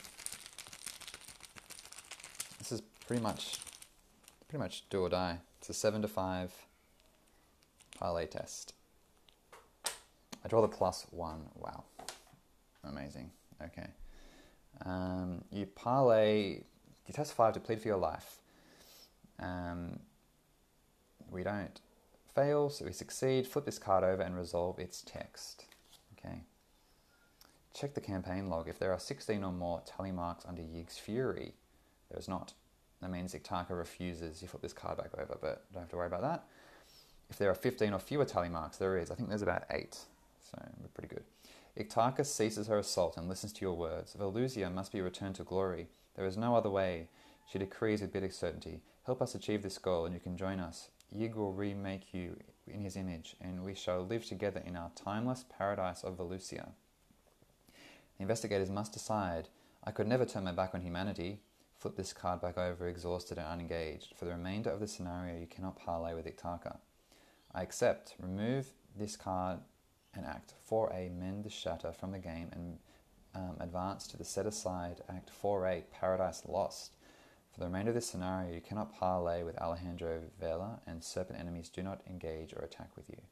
This is pretty much pretty much do or die. It's a seven to five parlay test. I draw the plus one. Wow, amazing. Okay. Um, you parlay. You test five to plead for your life. Um, we don't fail, so we succeed. Flip this card over and resolve its text. Okay. Check the campaign log. If there are sixteen or more tally marks under Yig's Fury, there is not. That means Ictaka refuses. You flip this card back over, but don't have to worry about that. If there are fifteen or fewer tally marks, there is. I think there's about eight, so we're pretty good. Ictaka ceases her assault and listens to your words. Velusia must be returned to glory. There is no other way. She decrees with bitter certainty. Help us achieve this goal, and you can join us. Yig will remake you in his image, and we shall live together in our timeless paradise of Velusia. The investigators must decide. I could never turn my back on humanity. Flip this card back over, exhausted and unengaged. For the remainder of the scenario, you cannot parlay with Ictaka. I accept. Remove this card and act four A, mend the shatter from the game, and um, advance to the set-aside Act four A, Paradise Lost. For the remainder of this scenario, you cannot parlay with Alejandro Vela, and serpent enemies do not engage or attack with you.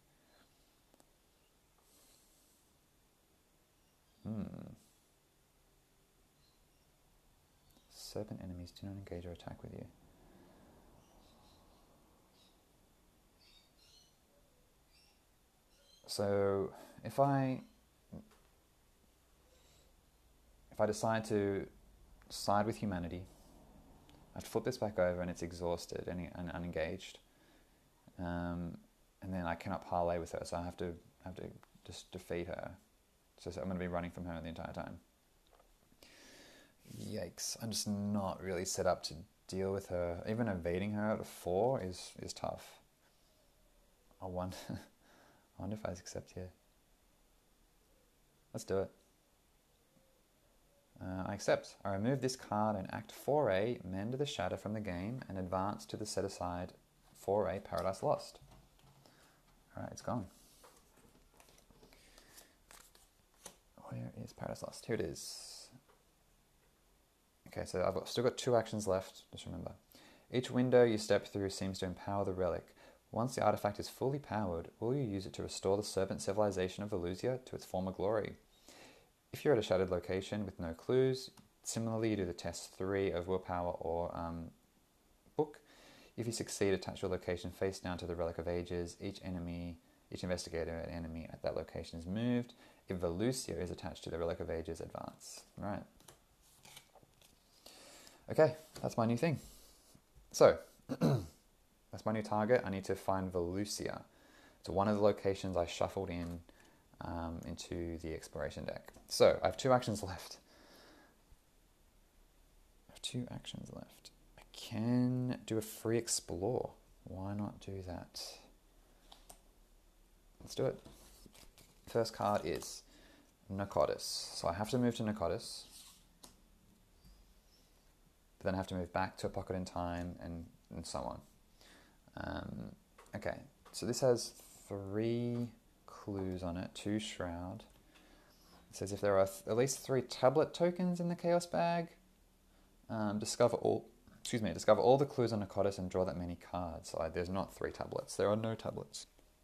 Hmm. Serpent enemies do not engage or attack with you. So if I if I decide to side with humanity, I'd flip this back over and it's exhausted and, and unengaged, um, and then I cannot parlay with her, so I have to have to just defeat her. So, so I'm going to be running from her the entire time. Yikes. I'm just not really set up to deal with her. Even evading her at a four is, is tough. I wonder, I wonder if I accept here. Let's do it. Uh, I accept. I remove this card and act four A, Mend the Shatter from the game, and advance to the set-aside four A Paradise Lost. Alright, it's gone. Where is Paradise Lost? Here it is. Okay, so I've got, still got two actions left, just remember. Each window you step through seems to empower the relic. Once the artifact is fully powered, will you use it to restore the serpent civilization of Valusia to its former glory? If you're at a shattered location with no clues, similarly you do the test three of Willpower or um, Book. If you succeed, attach your location face down to the Relic of Ages. Each enemy, each investigator and enemy at that location is moved. If Valusia is attached to the Relic of Ages, advance. Right. Okay, that's my new thing. So, that's my new target. I need to find Valusia. It's one of the locations I shuffled in um, into the exploration deck. So, I have two actions left. I have two actions left. I can do a free explore. Why not do that? Let's do it. First card is Narcotis. So I have to move to Narcotis. But then I have to move back to a pocket in time and, and so on. Um, okay, so this has three clues on it, two shroud. It says if there are th- at least three tablet tokens in the Chaos bag, um, discover all, excuse me, discover all the clues on Narcotis and draw that many cards. So there's not three tablets, there are no tablets.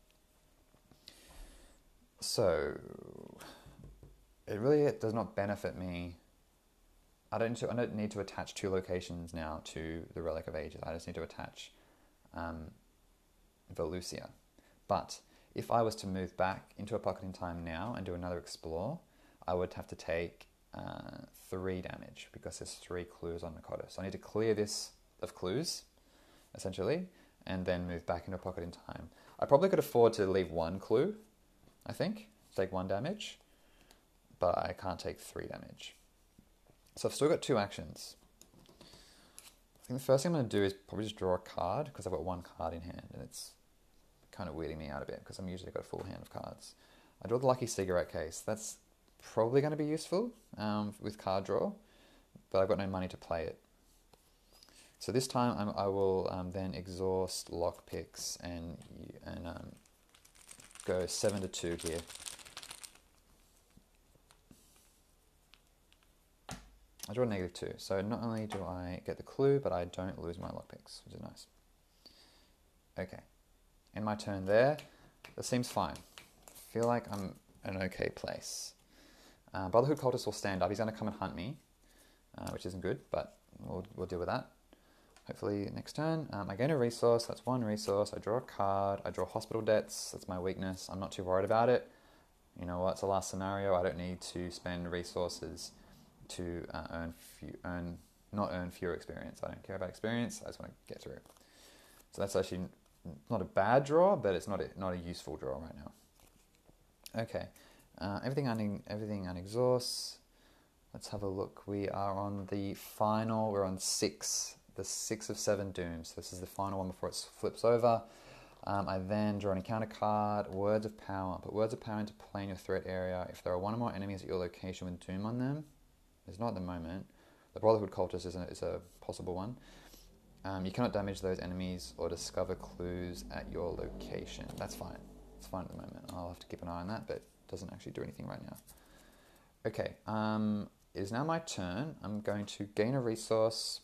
So it really does not benefit me. I don't, need to, I don't need to attach two locations now to the Relic of Ages. I just need to attach um, Valusia. But if I was to move back into a pocket in time now and do another explore, I would have to take uh, three damage because there's three clues on Narcotis. So I need to clear this of clues, essentially, and then move back into a pocket in time. I probably could afford to leave one clue, I think, take one damage, but I can't take three damage. So I've still got two actions. I think the first thing I'm going to do is probably just draw a card because I've got one card in hand and it's kind of weirding me out a bit because I'm usually got a full hand of cards. I draw the Lucky Cigarette Case. That's probably going to be useful um, with card draw, but I've got no money to play it. So this time I'm, I will um, then exhaust lockpicks and and um, go seven to two here. I draw a negative two, so not only do I get the clue, but I don't lose my lockpicks, which is nice. Okay, in my turn there, that seems fine. I feel like I'm in an okay place. Uh, Brotherhood Cultist will stand up. He's going to come and hunt me, uh, which isn't good, but we'll, we'll deal with that. Hopefully next turn. Um, I gain a resource, that's one resource. I draw a card, I draw Hospital Debts, that's my weakness. I'm not too worried about it. You know what, it's the last scenario. I don't need to spend resources to uh, earn, few, earn, not earn fewer experience. I don't care about experience, I just want to get through. So that's actually not a bad draw, but it's not a, not a useful draw right now. Okay, uh, everything un everything unexhausts. Let's have a look. We are on the final, we're on six, the six of seven dooms. This is the final one before it flips over. Um, I then draw an encounter card, Words of Power. Put Words of Power into play in your threat area. If there are one or more enemies at your location with doom on them, there's not at the moment. The Brotherhood Cultist is a, is a possible one. Um, you cannot damage those enemies or discover clues at your location. That's fine. It's fine at the moment. I'll have to keep an eye on that, but it doesn't actually do anything right now. Okay, um, it is now my turn. I'm going to gain a resource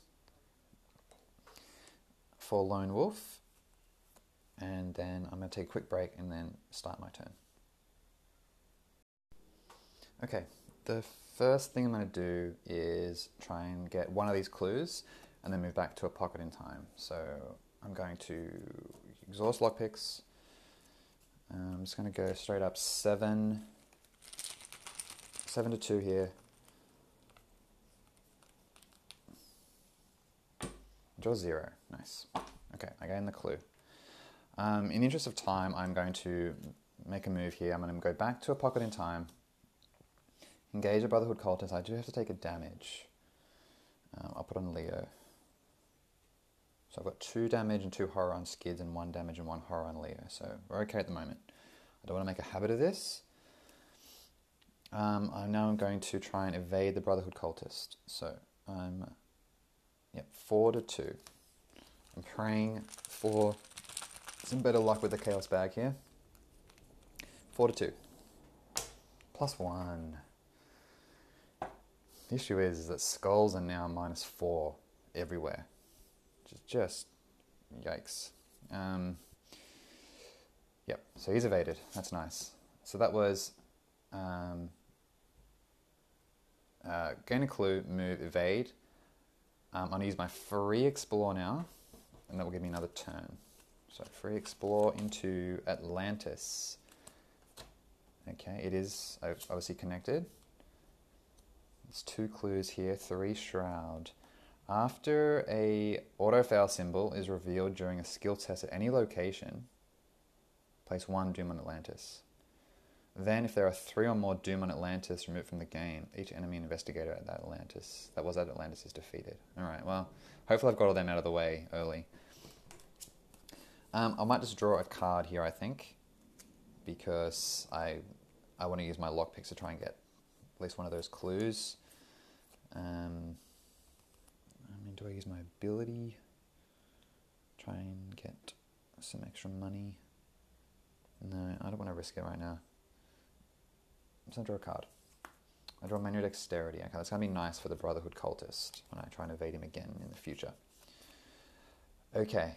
for Lone Wolf, and then I'm going to take a quick break and then start my turn. Okay, the first thing I'm going to do is try and get one of these clues and then move back to a pocket in time. So I'm going to exhaust lockpicks. I'm just going to go straight up seven, seven to two here. Draw zero, nice. Okay, I gain the clue. Um, in the interest of time, I'm going to make a move here. I'm going to go back to a pocket in time. Engage a Brotherhood cultist. I do have to take a damage. Um, I'll put on Leo. So I've got two damage and two horror on Skids and one damage and one horror on Leo. So we're okay at the moment. I don't want to make a habit of this. Um, I now I'm going to try and evade the Brotherhood cultist. So I'm, yep, four to two. I'm praying for some better luck with the Chaos Bag here. Four to two. Plus one. The issue is, is that skulls are now minus four everywhere. Which is just yikes. Um, yep, so he's evaded. That's nice. So that was um, uh, gain a clue, move, evade. Um, I'm going to use my free explore now, and that will give me another turn. So free explore into Atlantis. Okay, it is obviously connected. There's two clues here, three shroud. After a auto fail symbol is revealed during a skill test at any location, place one Doom on Atlantis. Then if there are three or more Doom on Atlantis removed from the game, each enemy investigator at that Atlantis, that was at Atlantis is defeated. Alright, well, hopefully I've got all them out of the way early. Um, I might just draw a card here, I think, because I I want to use my lockpicks to try and get at least one of those clues. Um, I mean, do I use my ability? Try and get some extra money? No, I don't want to risk it right now. I'm just going to draw a card. I draw Manual Dexterity. Okay, that's going to be nice for the Brotherhood cultist when I try and evade him again in the future. Okay.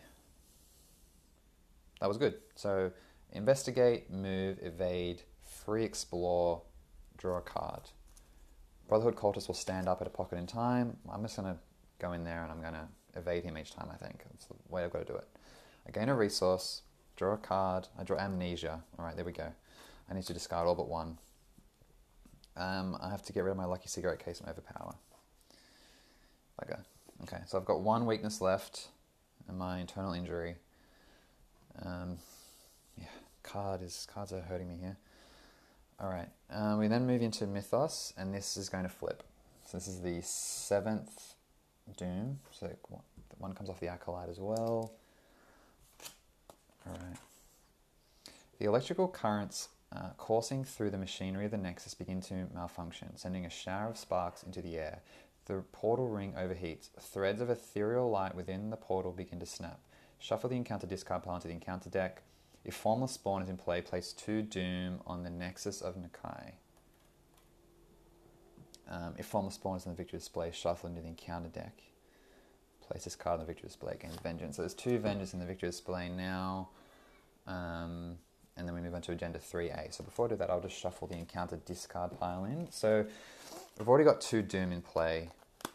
That was good. So, investigate, move, evade, free explore, draw a card. Brotherhood cultist will stand up at a pocket in time. I'm just going to go in there and I'm going to evade him each time, I think. That's the way I've got to do it. I gain a resource, draw a card, I draw Amnesia. Alright, there we go. I need to discard all but one. Um, I have to get rid of my Lucky Cigarette case and overpower. Okay. Okay, so I've got one weakness left and my internal injury. Um, yeah, card is cards are hurting me here. Alright, um, we then move into Mythos, and this is going to flip. So this is the seventh Doom, so one comes off the Acolyte as well. Alright. The electrical currents uh, coursing through the machinery of the Nexus begin to malfunction, sending a shower of sparks into the air. The portal ring overheats. Threads of ethereal light within the portal begin to snap. Shuffle the encounter discard pile into the encounter deck. If Formless Spawn is in play, place two Doom on the Nexus of Nakai. Um, if Formless Spawn is in the victory display, shuffle into the encounter deck. Place this card in the victory display against Vengeance. So there's two Vengeance in the victory display now. Um, and then we move on to Agenda three A. So before I do that, I'll just shuffle the encounter discard pile in. So we've already got two Doom in play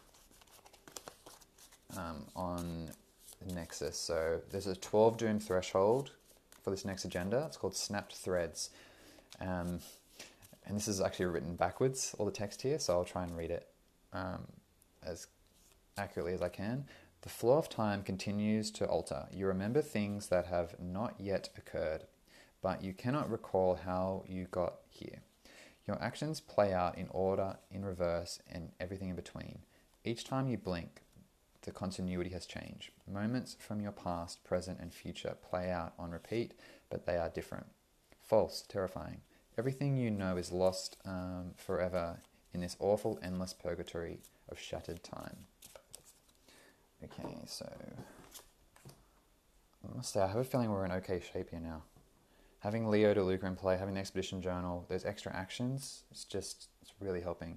um, on the Nexus. So there's a twelve Doom threshold for this next agenda. It's called Snapped Threads. Um, and this is actually written backwards, all the text here, so I'll try and read it um, as accurately as I can. The flow of time continues to alter. You remember things that have not yet occurred, but you cannot recall how you got here. Your actions play out in order, in reverse, and everything in between. Each time you blink, the continuity has changed. Moments from your past, present, and future play out on repeat, but they are different. False, terrifying. Everything you know is lost um, forever in this awful, endless purgatory of shattered time. Okay, so I must say, I have a feeling we're in okay shape here now. Having Leo DeLuca in play, having the Expedition Journal, those extra actions, it's just, it's really helping.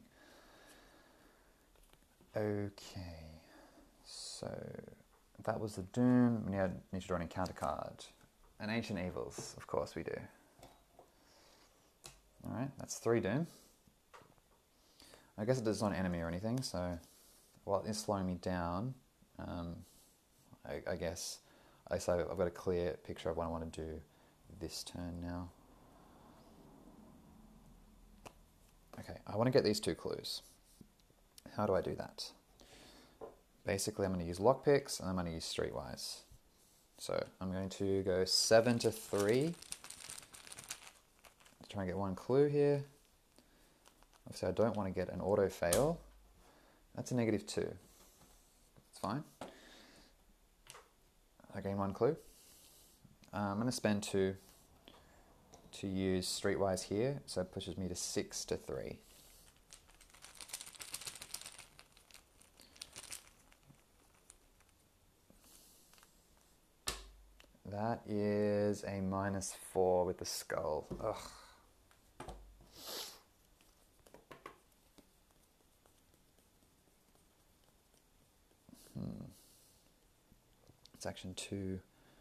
Okay. So that was the Doom. We now need to draw an encounter card. And Ancient Evils, of course we do. Alright, that's three Doom. I guess it is not an enemy or anything, so while it is slowing me down, um, I, I guess I say I've got a clear picture of what I want to do this turn now. Okay, I want to get these two clues. How do I do that? Basically, I'm going to use lockpicks and I'm going to use streetwise. So I'm going to go seven to three to try and get one clue here. Obviously I don't want to get an auto fail. That's a negative two. It's fine. I gain one clue. Uh, I'm going to spend two to use Streetwise here, so it pushes me to six to three. That is a minus four with the skull. Ugh. Hmm. It's action two.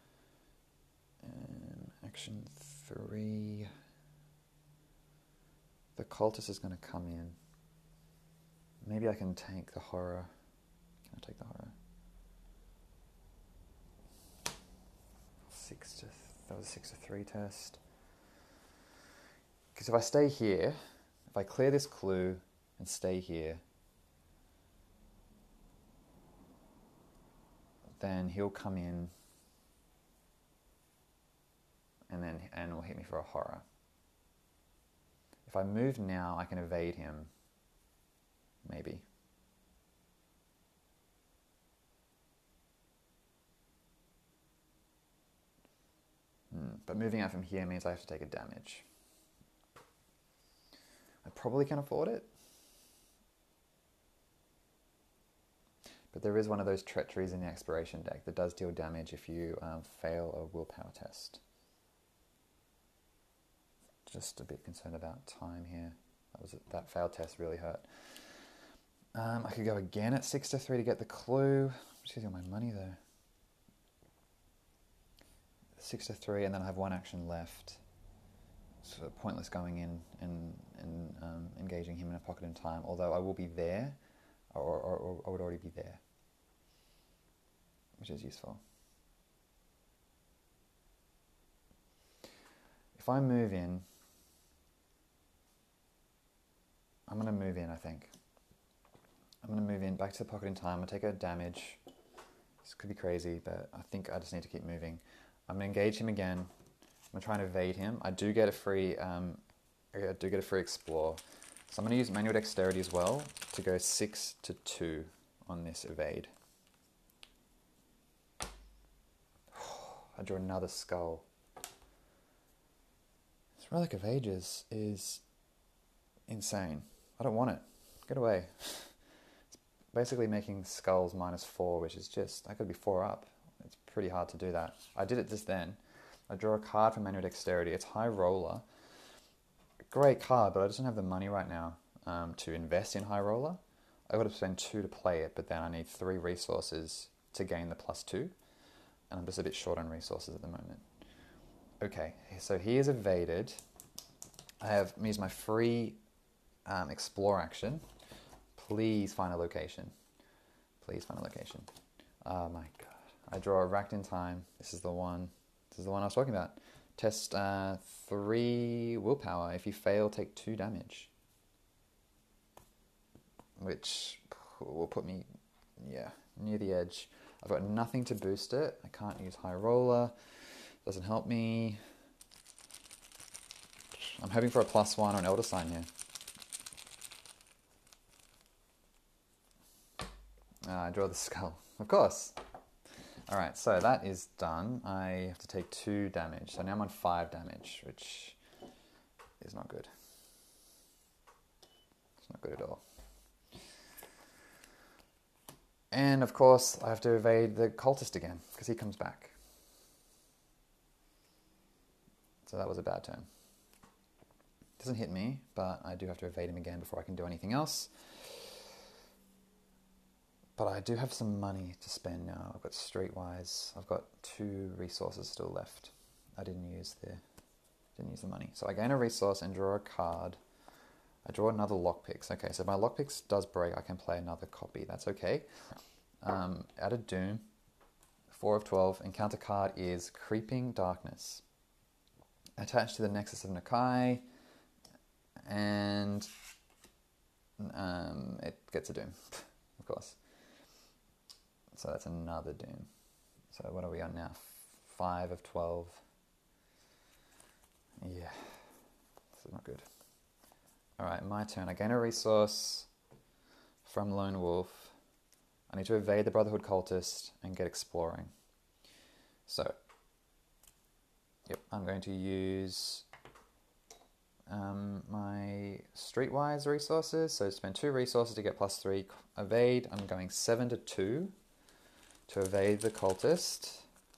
And action three. The cultist is going to come in. Maybe I can take the horror. Can I take the horror? Six to, that was a six to three test. Because if I stay here, if I clear this clue and stay here, then he'll come in and then and will hit me for a horror. If I move now, I can evade him, maybe. Hmm. But moving out from here means I have to take a damage. I probably can afford it. But there is one of those treacheries in the Exploration deck that does deal damage if you um, fail a willpower test. Just a bit concerned about time here. That was that failed test really hurt. Um, I could go again at six to three to get the clue. Just using my money though. Six to three, and then I have one action left. So pointless going in and and um, engaging him in a pocket in time. Although I will be there, or, or, or I would already be there, which is useful. If I move in, I'm going to move in, I think. I'm going to move in back to the pocket in time. I'll take a damage. This could be crazy, but I think I just need to keep moving. I'm going to engage him again. I'm going to try and evade him. I do get a free, um, I do get a free explore. So I'm going to use manual dexterity as well to go six to two on this evade. I draw another skull. This Relic of Ages is insane. I don't want it. Get away. It's basically making skulls minus four, which is just, I could be four up. It's pretty hard to do that. I did it just then. I draw a card from Manual Dexterity. It's High Roller. Great card, but I just don't have the money right now um, to invest in High Roller. I would have spent two to play it, but then I need three resources to gain the plus two. And I'm just a bit short on resources at the moment. Okay, so he is evaded. I have used my free um, explore action. Please find a location. Please find a location. Oh my god. I draw a Racked in Time. This is the one. This is the one I was talking about. Test uh, three willpower. If you fail, take two damage. Which will put me, yeah, near the edge. I've got nothing to boost it. I can't use High Roller. Doesn't help me. I'm hoping for a plus one or an Elder Sign here. Uh, I draw the skull. Of course. Alright, so that is done. I have to take two damage. So now I'm on five damage, which is not good. It's not good at all. And of course, I have to evade the cultist again, because he comes back. So that was a bad turn. Doesn't hit me, but I do have to evade him again before I can do anything else. But I do have some money to spend now. I've got Streetwise. I've got two resources still left. I didn't use the didn't use the money. So I gain a resource and draw a card. I draw another lockpicks. Okay, so if my lockpicks does break, I can play another copy. That's okay. Um, out of Doom, four of twelve, encounter card is Creeping Darkness. Attached to the Nexus of Nakai, and um, it gets a Doom, of course. So that's another Doom. So what are we on now? five of twelve. Yeah, this is not good. Alright, my turn. I gain a resource from Lone Wolf. I need to evade the Brotherhood Cultist and get exploring. So, yep, I'm going to use um, my Streetwise resources. So spend two resources to get plus three evade. I'm going seven to two to evade the Cultist.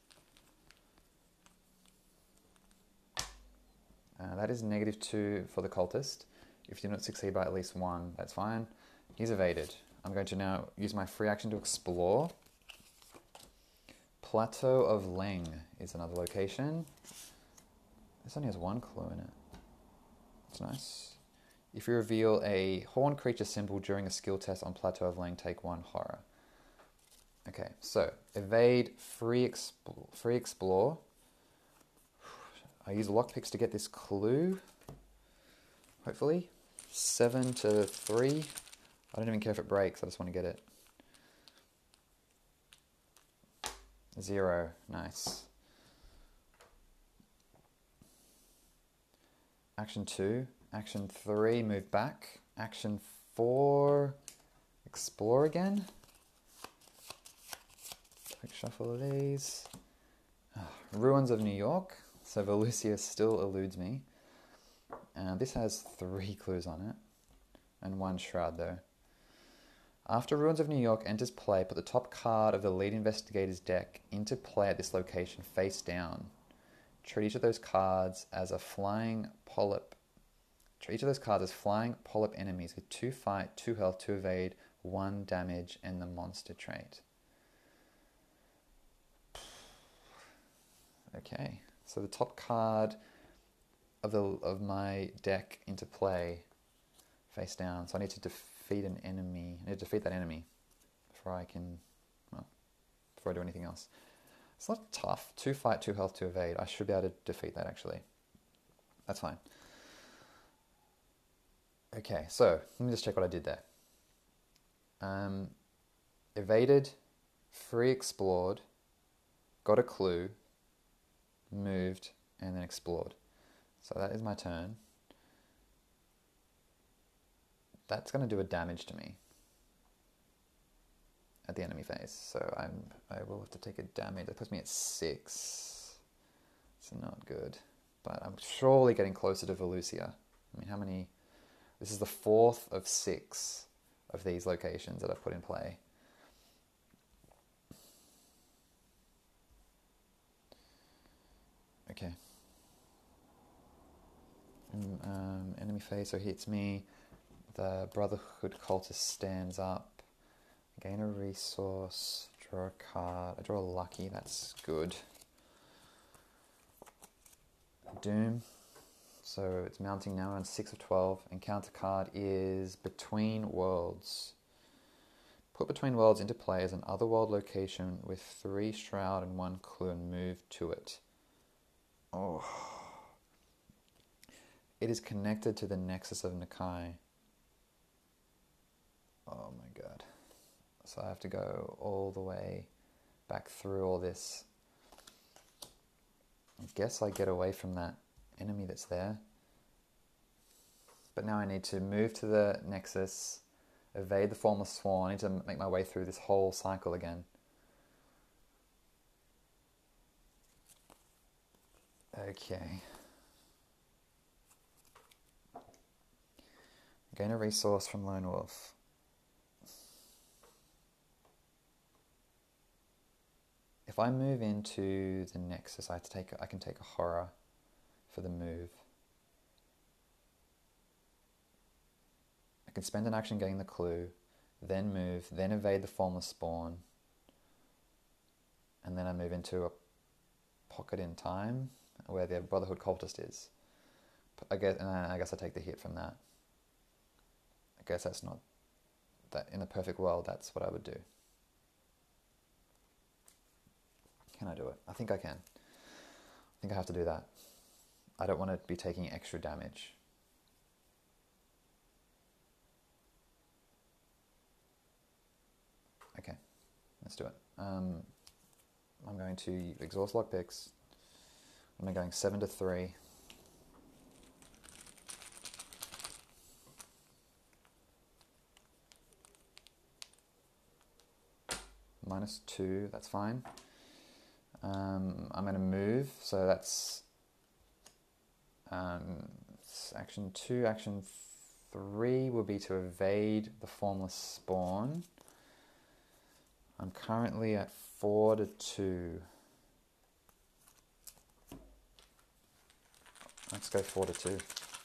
Uh, that is negative two for the Cultist. If you do not succeed by at least one, that's fine. He's evaded. I'm going to now use my free action to explore. Plateau of Leng is another location. This only has one clue in it. It's nice. If you reveal a horned creature symbol during a skill test on Plateau of Leng, take one horror. Okay, so evade, free, expl free explore. I use lockpicks to get this clue. Hopefully. Seven to three. I don't even care if it breaks, I just want to get it. Zero. Nice. Action two. Action three, move back. Action four, explore again. Quick shuffle of these. Oh, Ruins of New York. So Volusia still eludes me. Uh, this has three clues on it. And one shroud though. After Ruins of New York enters play, put the top card of the lead investigator's deck into play at this location face down. Treat each of those cards as a flying polyp. Treat each of those cards as flying polyp enemies with two fight, two health, two evade, one damage, and the monster trait. Okay, so the top card of the of my deck into play face down. So I need to defeat an enemy. I need to defeat that enemy before I can, well, before I do anything else. It's not tough. Two fight, two health, two evade. I should be able to defeat that actually. That's fine. Okay, so let me just check what I did there. Um, evaded, free explored, got a clue, moved, and then explored. So that is my turn. That's going to do a damage to me at the enemy phase. So I'm I will have to take a damage. That puts me at six. It's not good. But I'm surely getting closer to Volusia. I mean, how many? This is the fourth of six of these locations that I've put in play. Okay. Um, enemy phase, so hits me. The Brotherhood Cultist stands up. Gain a resource. Draw a card. I draw a lucky. That's good. Doom. So it's mounting now on six of twelve. Encounter card is Between Worlds. Put Between Worlds into play as an otherworld location with three shroud and one clue and move to it. Oh. It is connected to the Nexus of Nakai. Oh my god. So I have to go all the way back through all this. I guess I get away from that enemy that's there. But now I need to move to the Nexus, evade the Formless Sworn. I need to make my way through this whole cycle again. Okay. Gain a resource from Lone Wolf. If I move into the Nexus, I have to take. I can take a horror for the move. I can spend an action getting the clue, then move, then evade the Formless Spawn, and then I move into a pocket in time where the Brotherhood Cultist is. I guess, and I guess I take the hit from that. I guess that's not that in a perfect world. That's what I would do. Can I do it? I think I can. I think I have to do that. I don't want to be taking extra damage. Okay, let's do it. Um, I'm going to exhaust lockpicks. I'm going seven to three. minus two, that's fine. Um, I'm going to move, so that's um, action two. Action three will be to evade the formless spawn. I'm currently at four to two. Let's go four to two.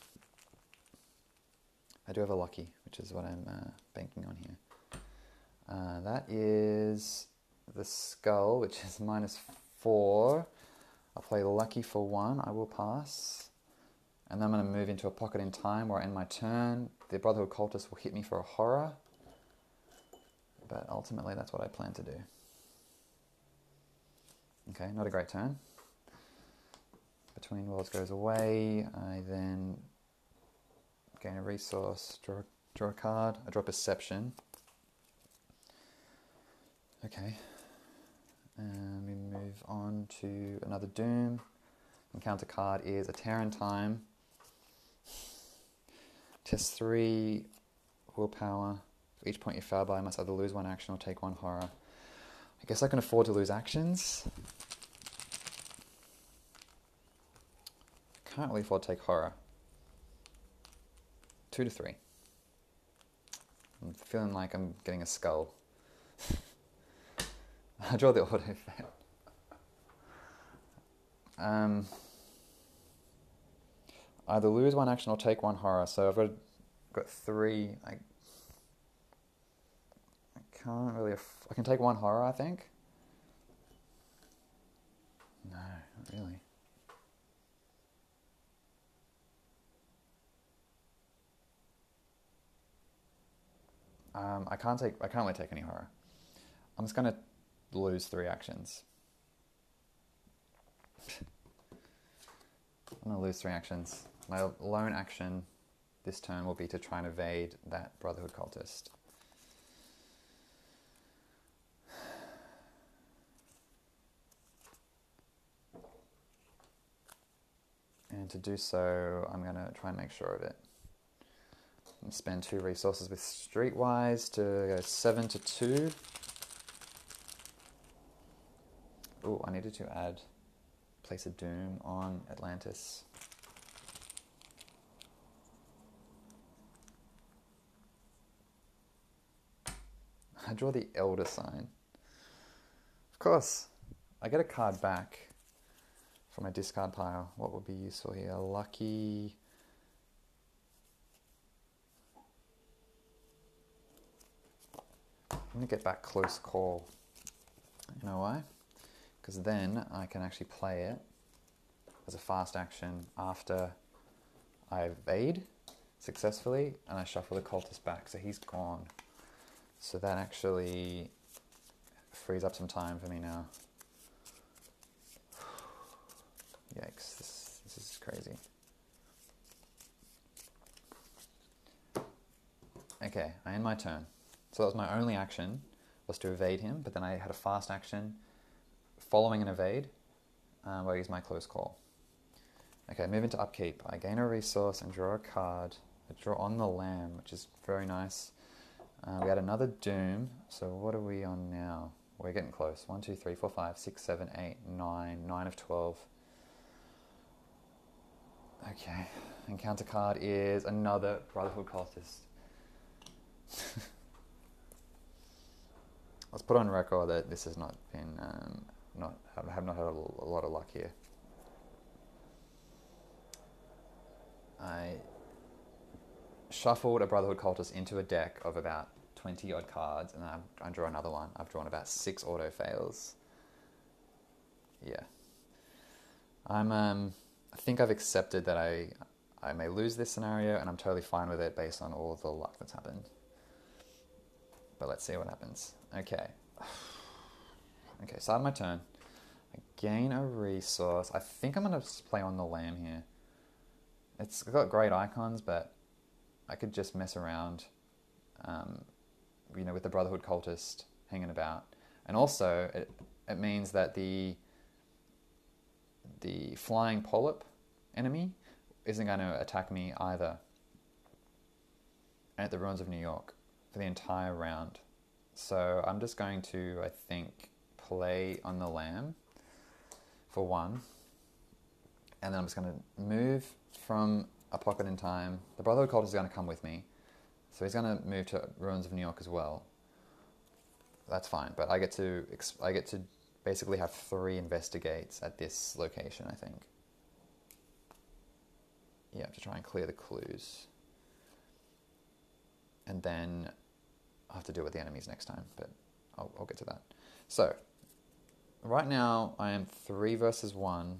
I do have a lucky, which is what I'm uh, banking on here. Uh, that is the skull, which is minus four. I'll play lucky for one. I will pass. And then I'm going to move into a pocket in time where I end my turn. The Brotherhood Cultist will hit me for a horror. But ultimately, that's what I plan to do. Okay, not a great turn. Between Worlds goes away. I then gain a resource, draw, draw a card. I draw Perception. Okay. And we move on to another Doom. Encounter card is a Tear in Time. Test three willpower. For each point you fail by, I must either lose one action or take one horror. I guess I can afford to lose actions. Can't really afford to take horror. Two to three. I'm feeling like I'm getting a skull. I draw the auto fail. Um, either lose one action or take one horror. So I've got got three. I, I can't really. Aff- I can take one horror, I think. No, not really. Um, I can't take. I can't really take any horror. I'm just gonna lose three actions. I'm going to lose three actions. My lone action this turn will be to try and evade that Brotherhood Cultist. And to do so, I'm going to try and make sure of it. I'm going to spend two resources with Streetwise to go seven to two. Oh, I needed to add Place of Doom on Atlantis. I draw the Elder Sign. Of course, I get a card back from my discard pile. What would be useful here? Lucky. I'm going to get back Close Call. You know why? Because then I can actually play it as a fast action after I evade successfully and I shuffle the Cultist back, so he's gone. So that actually frees up some time for me now. Yikes, this, this is crazy. Okay, I end my turn. So that was my only action, was to evade him, but then I had a fast action following an evade, um, where I use my Close Call. Okay, move into Upkeep. I gain a resource and draw a card. I draw on the Lamb, which is very nice. Uh, we had another Doom, so what are we on now? We're getting close. One, two, three, four, five, six, seven, eight, nine. Nine of twelve. Okay, encounter card is another Brotherhood Cultist. Let's put on record that this has not been... Um, Not, I have not had a, a lot of luck here. I shuffled a Brotherhood Cultist into a deck of about twenty odd cards, and then I, I draw another one. I've drawn about six auto fails. Yeah. I'm. Um, I think I've accepted that I, I may lose this scenario, and I'm totally fine with it based on all of the luck that's happened. But let's see what happens. Okay. Okay, start of my turn. I gain a resource. I think I'm going to play on the Lamb here. It's got great icons, but I could just mess around, um, you know, with the Brotherhood Cultist hanging about. And also, it, it means that the the flying polyp enemy isn't going to attack me either at the Ruins of New York for the entire round. So I'm just going to, I think, play on the lamb for one. And then I'm just going to move from a pocket in time. The Brotherhood Cult is going to come with me. So he's going to move to Ruins of New York as well. That's fine, but I get to I get to basically have three investigates at this location, I think. Yeah, to try and clear the clues. And then I'll have to deal with the enemies next time, but I'll, I'll get to that. So, right now I am three versus one.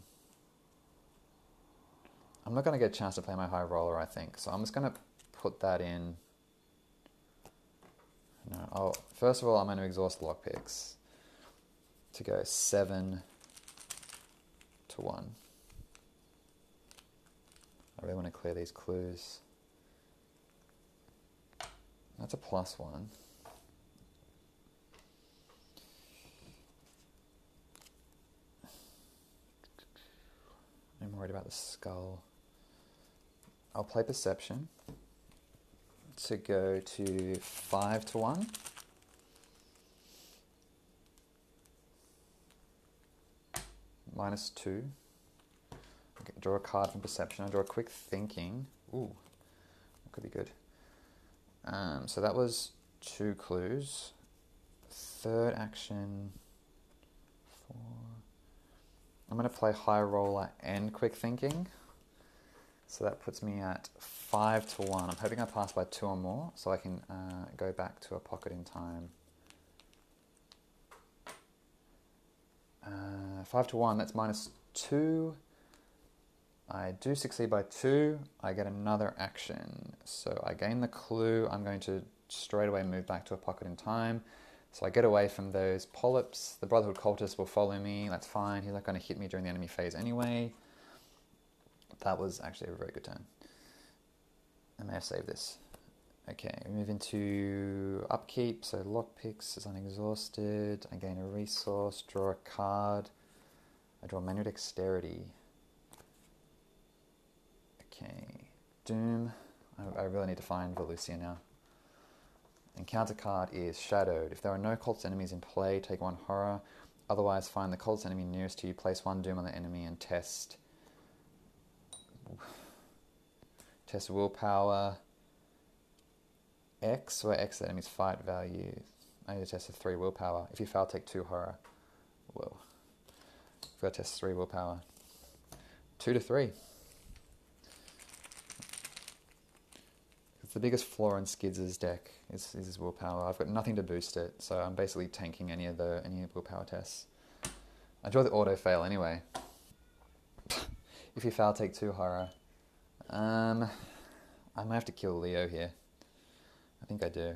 I'm not going to get a chance to play my high roller, I think, so I'm just going to put that in. No, I'll, first of all, I'm going to exhaust lockpicks to go seven to one. I really want to clear these clues. That's a plus one. I'm worried about the skull. I'll play perception to go to five to one. Minus two. Okay, draw a card from perception. I draw a quick thinking. Ooh, that could be good. Um, so that was two clues. Third action. Four. I'm going to play high roller and quick thinking. So that puts me at five to one. I'm hoping I pass by two or more, so I can uh, go back to a pocket in time. Uh, five to one, that's minus two. I do succeed by two. I get another action. So I gain the clue. I'm going to straight away move back to a pocket in time. So I get away from those polyps. The Brotherhood Cultist will follow me. That's fine. He's not going to hit me during the enemy phase anyway. That was actually a very good turn. I may have saved this. Okay, we move into upkeep. So lockpicks is unexhausted. I gain a resource, draw a card. I draw manual dexterity. Okay, Doom. I, I really need to find Valusia now. Encounter card is Shadowed. If there are no cultist enemies in play, take one horror. Otherwise, find the cultist enemy nearest to you, place one Doom on the enemy, and test. Test willpower. X, where X is the enemy's fight value. I need to test a three willpower. If you fail, take two horror. Whoa. I've got to test three willpower. Two to three. It's the biggest flaw in Skids' deck is, is his willpower. I've got nothing to boost it, so I'm basically tanking any of the any willpower tests. I draw the auto fail anyway. If you fail, take two horror. Um, I might have to kill Leo here. I think I do.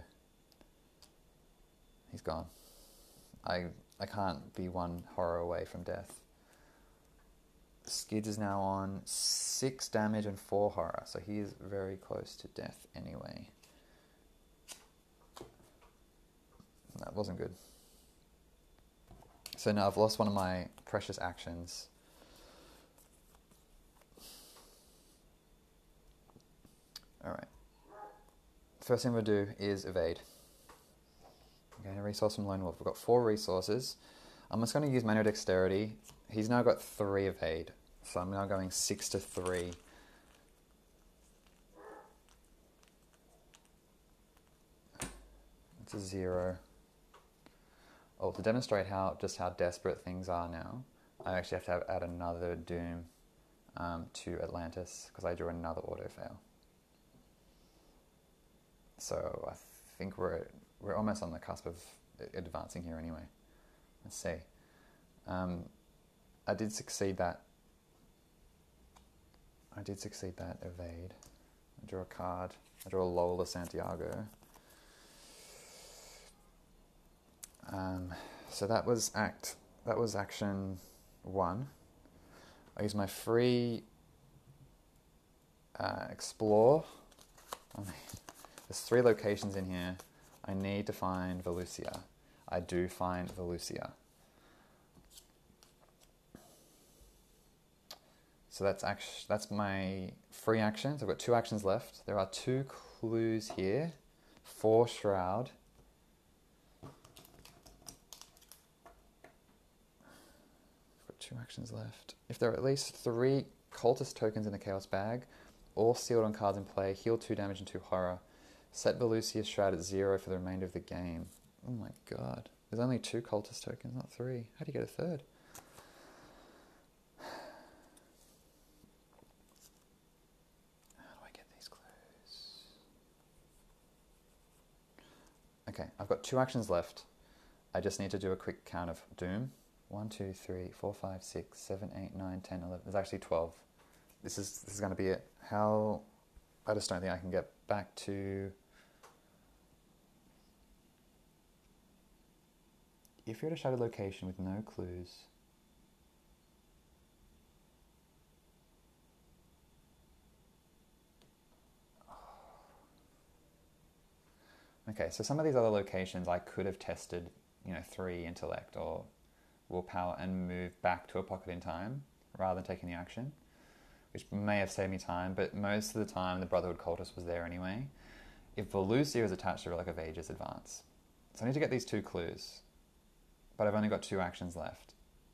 He's gone. I I can't be one horror away from death. Skids is now on six damage and four horror, so he is very close to death anyway. That wasn't good. So now I've lost one of my precious actions. Alright. First thing we'll do is evade. I'm going to resource from Lone Wolf. We've got four resources. I'm just going to use manual dexterity. He's now got three evade. So I'm now going six to three. That's a zero. Oh, to demonstrate how just how desperate things are now, I actually have to have, add another Doom um, to Atlantis because I drew another auto fail. So I think we're we're almost on the cusp of advancing here anyway. Let's see. Um, I did succeed that. I did succeed that evade. I draw a card. I draw a Lola Santiago. Um, so that was act. That was action one. I use my free uh, explore. Oh, there's three locations in here. I need to find Valusia. I do find Valusia. So that's act that's my free actions. I've got two actions left. There are two clues here. Four Shroud. two actions left. If there are at least three cultist tokens in the Chaos bag, all sealed on cards in play, heal two damage and two horror. Set Velucius Shroud at zero for the remainder of the game. Oh my god. There's only two cultist tokens, not three. How do you get a third? How do I get these clues? Okay, I've got two actions left. I just need to do a quick count of Doom. One, two, three, four, five, six, seven, eight, nine, ten, eleven. There's actually twelve. This is this is going to be it. How? I just don't think I can get back to. If you're at a shadowed location with no clues. Okay, so some of these other locations I could have tested, you know, three intellect or willpower and moved back to a pocket in time rather than taking the action, which may have saved me time, but most of the time the Brotherhood Cultist was there anyway. If Velucia is attached to Relic of Ages, advance. So I need to get these two clues, but I've only got two actions left.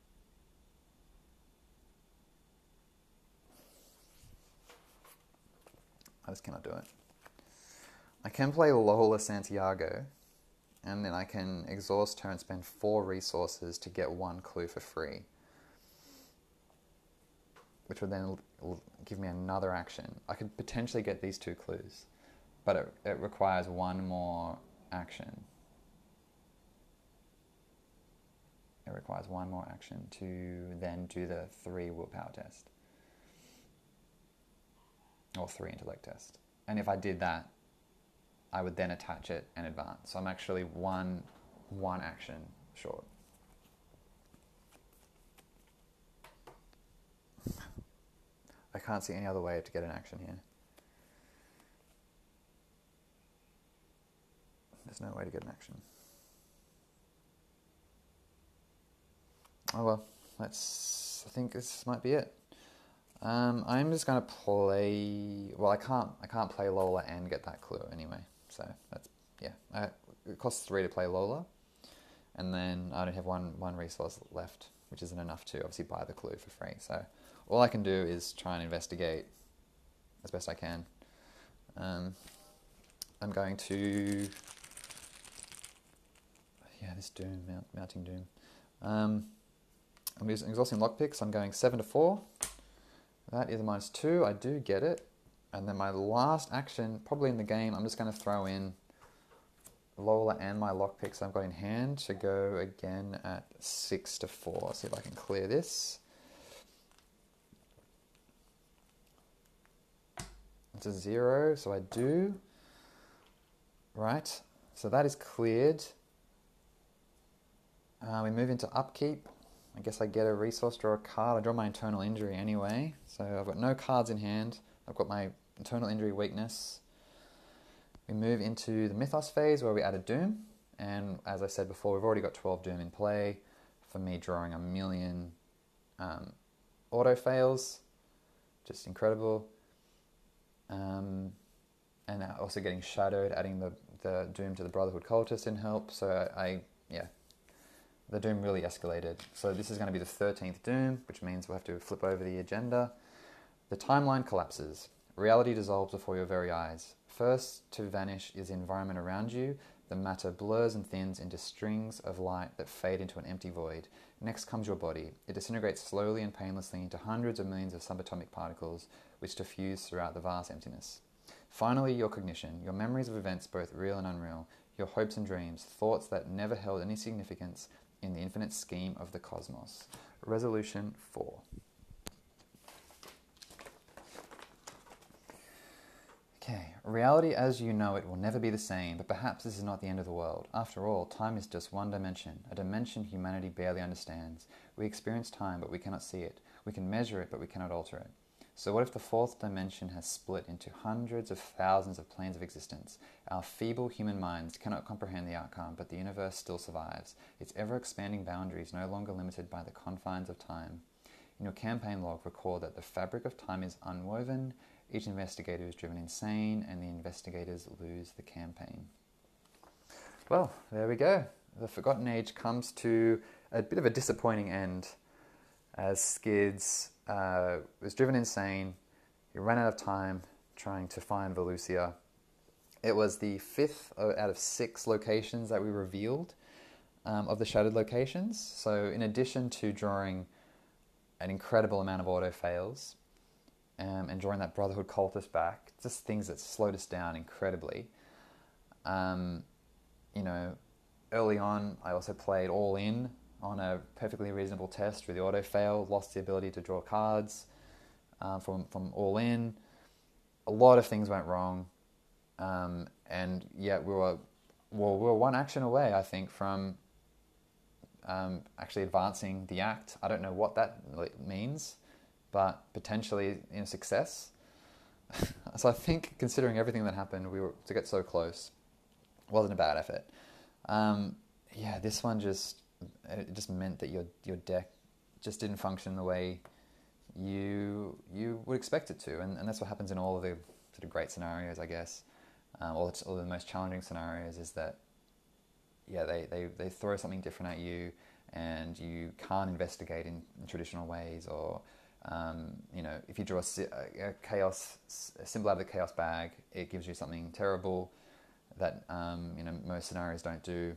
I just cannot do it. I can play Lola Santiago, and then I can exhaust her and spend four resources to get one clue for free, which would then give me another action. I could potentially get these two clues, but it, it requires one more action. It requires one more action to then do the three willpower test, or three intellect test. And if I did that, I would then attach it and advance. So I'm actually one, one action short. I can't see any other way to get an action here. There's no way to get an action. Oh well, let's, I think this might be it. Um, I'm just going to play, well I can't, I can't play Lola and get that clue anyway. So that's, yeah, I, it costs three to play Lola, and then I only have one one resource left, which isn't enough to obviously buy the clue for free. So all I can do is try and investigate as best I can. Um, I'm going to, yeah, this Doom, mount, mounting Doom. Um, I'm using exhausting lockpicks. I'm going seven to four. That is a minus two. I do get it. And then my last action, probably in the game, I'm just going to throw in Lola and my lockpicks I've got in hand to go again at six to four. See if I can clear this. It's a zero, so I do. Right, so that is cleared. Uh, we move into upkeep. I guess I get a resource, draw a card. I draw my Internal Injury anyway, so I've got no cards in hand. I've got my Internal Injury weakness. We move into the Mythos phase where we add a Doom, and as I said before, we've already got twelve Doom in play for me drawing a million um, auto fails. Just incredible. Um, and also getting Shadowed, adding the, the Doom to the Brotherhood Cultist didn't help, so I, I yeah. The Doom really escalated. So this is going to be the thirteenth Doom, which means we'll have to flip over the agenda. The timeline collapses. Reality dissolves before your very eyes. First to vanish is the environment around you. The matter blurs and thins into strings of light that fade into an empty void. Next comes your body. It disintegrates slowly and painlessly into hundreds of millions of subatomic particles, which diffuse throughout the vast emptiness. Finally, your cognition, your memories of events both real and unreal, your hopes and dreams, thoughts that never held any significance in the infinite scheme of the cosmos. Resolution four. Okay, reality as you know it will never be the same, but perhaps this is not the end of the world. After all, time is just one dimension, a dimension humanity barely understands. We experience time, but we cannot see it. We can measure it, but we cannot alter it. So what if the fourth dimension has split into hundreds of thousands of planes of existence? Our feeble human minds cannot comprehend the outcome, but the universe still survives, its ever-expanding boundaries no longer limited by the confines of time. In your campaign log, record that the fabric of time is unwoven, each investigator is driven insane, and the investigators lose the campaign. Well, there we go. The Forgotten Age comes to a bit of a disappointing end. as Skids uh, was driven insane. He ran out of time trying to find Velucia. It was the fifth out of six locations that we revealed um, of the Shattered locations. So in addition to drawing an incredible amount of auto fails um, and drawing that Brotherhood Cultist back, just things that slowed us down incredibly. Um, you know, early on, I also played all in on a perfectly reasonable test with the auto fail, lost the ability to draw cards uh, from from all in. A lot of things went wrong, um, and yet we were well, we were one action away, I think, from um, actually advancing the act. I don't know what that means, but potentially in success. So I think, considering everything that happened, we were to get so close. Wasn't a bad effort. Um, yeah, this one just it just meant that your your deck just didn't function the way you you would expect it to, and, and that's what happens in all of the sort of great scenarios, I guess. Um, all, all the most challenging scenarios is that yeah they, they, they throw something different at you, and you can't investigate in, in traditional ways, or um, you know if you draw a, a chaos a symbol out of the chaos bag, it gives you something terrible that um, you know most scenarios don't do.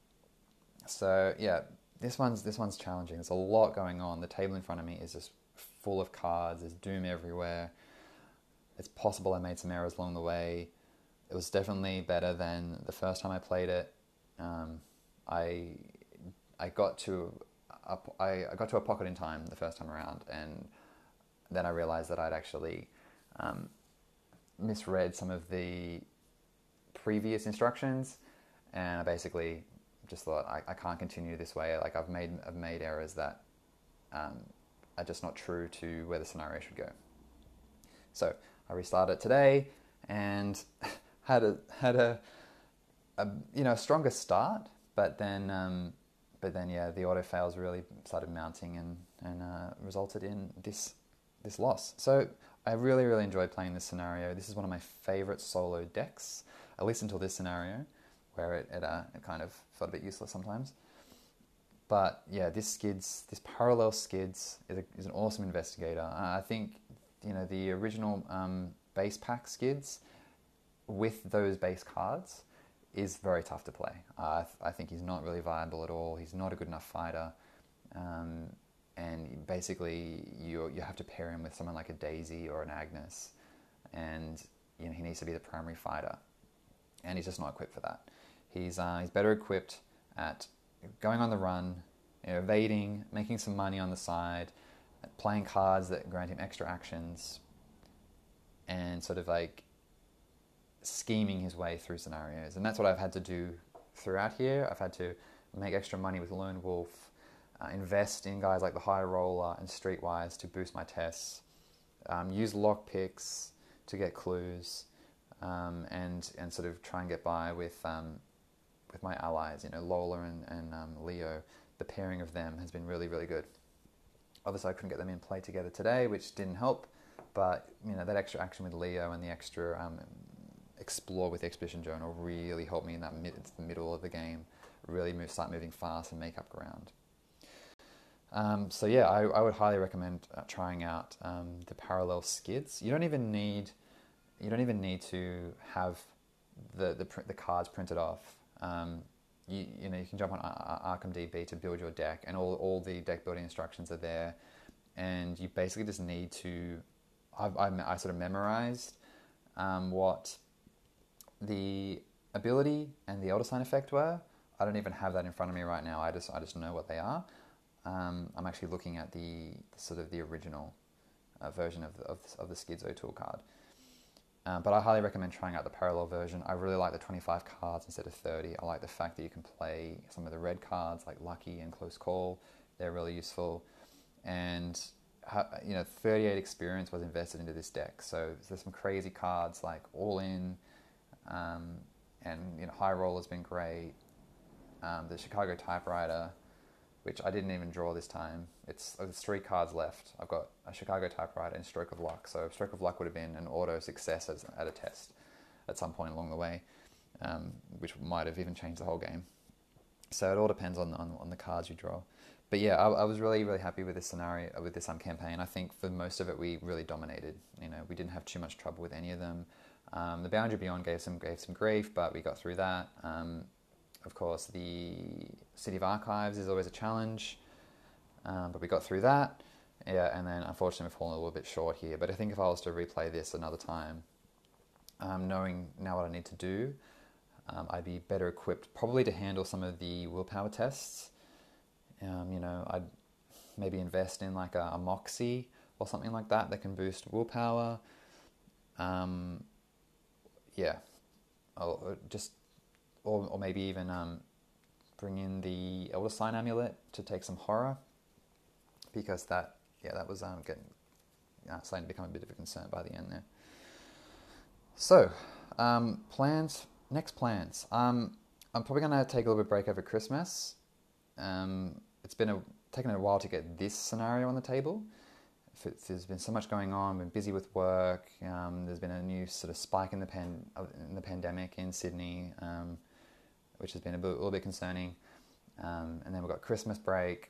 So yeah, this one's this one's challenging. There's a lot going on. The table in front of me is just full of cards. There's doom everywhere. It's possible I made some errors along the way. It was definitely better than the first time I played it. Um, I I got to a, I, I got to a pocket in time the first time around, and then I realized that I'd actually um, misread some of the previous instructions, and I basically just thought I, I can't continue this way. Like I've made I've made errors that um, are just not true to where the scenario should go. So I restarted today and had a had a, a you know a stronger start, but then um, but then yeah the auto fails really started mounting and and uh, resulted in this this loss. So I really really enjoyed playing this scenario. This is one of my favorite solo decks, at least until this scenario, where it it, uh, it kind of felt a bit useless sometimes. But yeah, this Skids, this parallel Skids is, a, is an awesome investigator. Uh, I think you know the original um, base pack Skids with those base cards is very tough to play. Uh, I, th- I think he's not really viable at all. He's not a good enough fighter, um, and basically you you have to pair him with someone like a Daisy or an Agnes, and you know he needs to be the primary fighter, and he's just not equipped for that. He's uh, he's better equipped at going on the run, you know, evading, making some money on the side, playing cards that grant him extra actions, and sort of like scheming his way through scenarios. And that's what I've had to do throughout here. I've had to make extra money with Lone Wolf, uh, invest in guys like the High Roller and Streetwise to boost my tests, um, use lock picks to get clues, um, and and sort of try and get by with um, with my allies. You know, Lola and, and um, Leo. The pairing of them has been really, really good. Obviously, I couldn't get them in play together today, which didn't help. But you know, that extra action with Leo and the extra um, explore with the Expedition Journal really helped me in that mid, the middle of the game. Really move, start moving fast and make up ground. Um, so yeah, I, I would highly recommend uh, trying out um, the parallel Skids. You don't even need you don't even need to have the the, the cards printed off. Um, you, you know, you can jump on Ar- Arkham D B to build your deck, and all, all the deck building instructions are there. And you basically just need to. I've, I, I sort of memorized um, what the ability and the Elder Sign effect were. I don't even have that in front of me right now. I just I just know what they are. Um, I'm actually looking at the, the sort of the original uh, version of the, of, of the Skids O'Toole card. Um, but I highly recommend trying out the parallel version. I really like the twenty-five cards instead of thirty. I like the fact that you can play some of the red cards like Lucky and Close Call. They're really useful. And you know, thirty-eight experience was invested into this deck. So there's some crazy cards like All In, um, and you know, High Roll has been great. Um, the Chicago Typewriter, which I didn't even draw this time. It's there's three cards left. I've got a Chicago Typewriter and Stroke of Luck. So Stroke of Luck would have been an auto success as, at a test at some point along the way, um, which might have even changed the whole game. So it all depends on, on on the cards you draw. but yeah, I, I was really really happy with this scenario, with this um campaign. I think for most of it we really dominated. You know, we didn't have too much trouble with any of them. Um, the Boundary Beyond gave some gave some grief, but we got through that. Um, of course, the City of Archives is always a challenge, um, but we got through that. Yeah, and then unfortunately we've fallen a little bit short here. But I think if I was to replay this another time, um, knowing now what I need to do, um, I'd be better equipped probably to handle some of the willpower tests. Um, you know, I'd maybe invest in like a, a Moxie or something like that that can boost willpower. Um, yeah, or just or, or maybe even um, bring in the Elder Sign Amulet to take some horror, because that yeah that was um, getting uh, starting to become a bit of a concern by the end there. So um, plans next plans. Um, I'm probably going to take a little bit of break over Christmas. Um, it's been a, taken a while to get this scenario on the table. There's been so much going on. Been busy with work. Um, there's been a new sort of spike in the pan, in the pandemic in Sydney, um, which has been a, bit, a little bit concerning. Um, and then we've got Christmas break.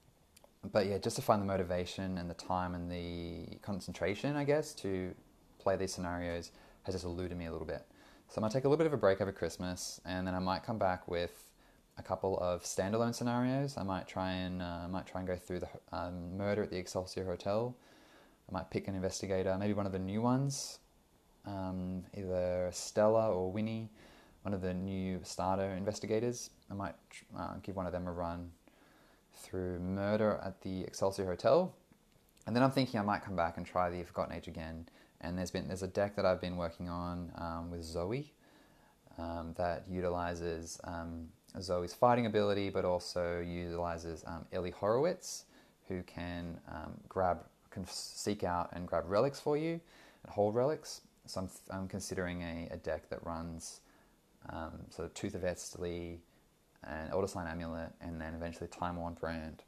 But yeah, just to find the motivation and the time and the concentration, I guess, to play these scenarios has just eluded me a little bit. So I'm gonna take a little bit of a break over Christmas, and then I might come back with a couple of standalone scenarios. I might try and uh, I might try and go through the um, Murder at the Excelsior Hotel. I might pick an investigator, maybe one of the new ones, um, either Stella or Winnie, one of the new starter investigators. I might uh, give one of them a run through Murder at the Excelsior Hotel, and then I'm thinking I might come back and try the Forgotten Age again. And there's been there's a deck that I've been working on um, with Zoe um, that utilizes um, Zoe's fighting ability, but also utilizes um, Ellie Horowitz, who can um, grab, can seek out and grab relics for you, and hold relics. So I'm, I'm considering a, a deck that runs um, sort of Tooth of Estley, and Elder Sign Amulet, and then eventually Time Worn Brand.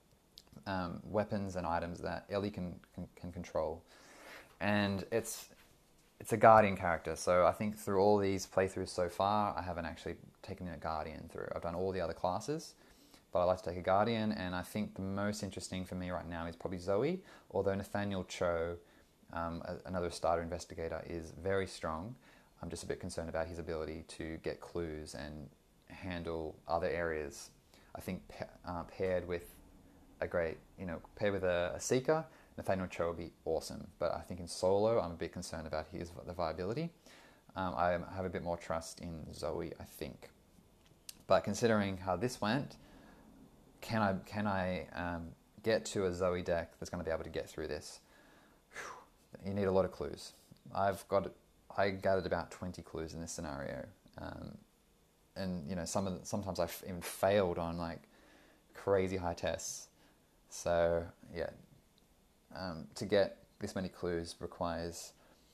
Um, weapons and items that Ellie can, can, can control. And it's it's a Guardian character, so I think through all these playthroughs so far, I haven't actually taken a Guardian through. I've done all the other classes, but I like to take a Guardian, and I think the most interesting for me right now is probably Zoe, although Nathaniel Cho, um, another starter investigator, is very strong. I'm just a bit concerned about his ability to get clues and handle other areas. I think uh, paired with a great, you know, paired with a, a Seeker, Nathaniel Cho would be awesome, but I think in solo, I'm a bit concerned about his the viability. Um, I have a bit more trust in Zoe, I think. But considering how this went, can I can I um, get to a Zoe deck that's going to be able to get through this? Whew. You need a lot of clues. I've got I gathered about twenty clues in this scenario, um, and you know some of the, sometimes I've even failed on like crazy high tests. So yeah. Um, to get this many clues requires,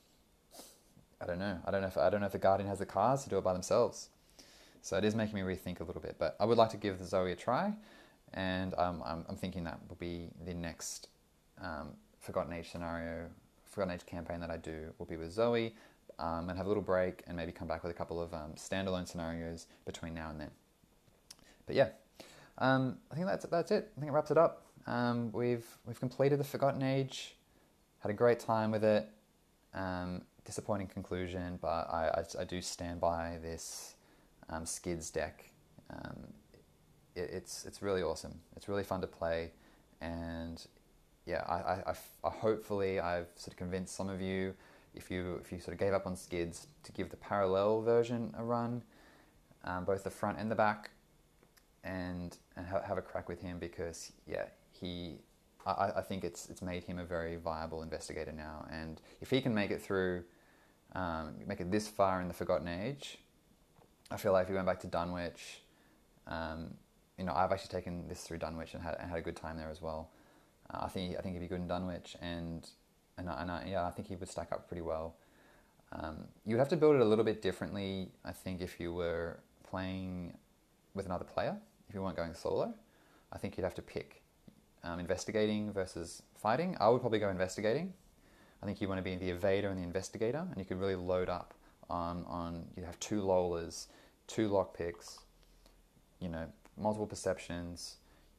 I don't know, I don't know if I don't know if the Guardian has the cards to do it by themselves. So it is making me rethink a little bit. But I would like to give the Zoe a try, and um, I'm, I'm thinking that will be the next um, Forgotten Age scenario, Forgotten Age campaign that I do will be with Zoe, um, and have a little break, and maybe come back with a couple of um, standalone scenarios between now and then. But yeah, um, I think that's that's it. I think it wraps it up. Um, we've we've completed the Forgotten Age, had a great time with it. Um, disappointing conclusion, but I, I, I do stand by this um, Skids deck. Um, it, it's it's really awesome. It's really fun to play, and yeah, I, I, I, I hopefully I've sort of convinced some of you, if you if you sort of gave up on Skids, to give the parallel version a run, um, both the front and the back, and and ha- have a crack with him, because yeah. He, I, I think it's it's made him a very viable investigator now, and if he can make it through, um, make it this far in the Forgotten Age, I feel like if he went back to Dunwich, um, you know, I've actually taken this through Dunwich and had and had a good time there as well. Uh, I think I think he'd be good in Dunwich, and and I, and I, yeah, I think he would stack up pretty well. Um, you would have to build it a little bit differently, I think, if you were playing with another player. If you weren't going solo, I think you'd have to pick. Um, investigating versus fighting. I would probably go investigating. I think you want to be the evader and the investigator, and you could really load up on, on you have two Lolas, two lockpicks, you know, multiple perceptions.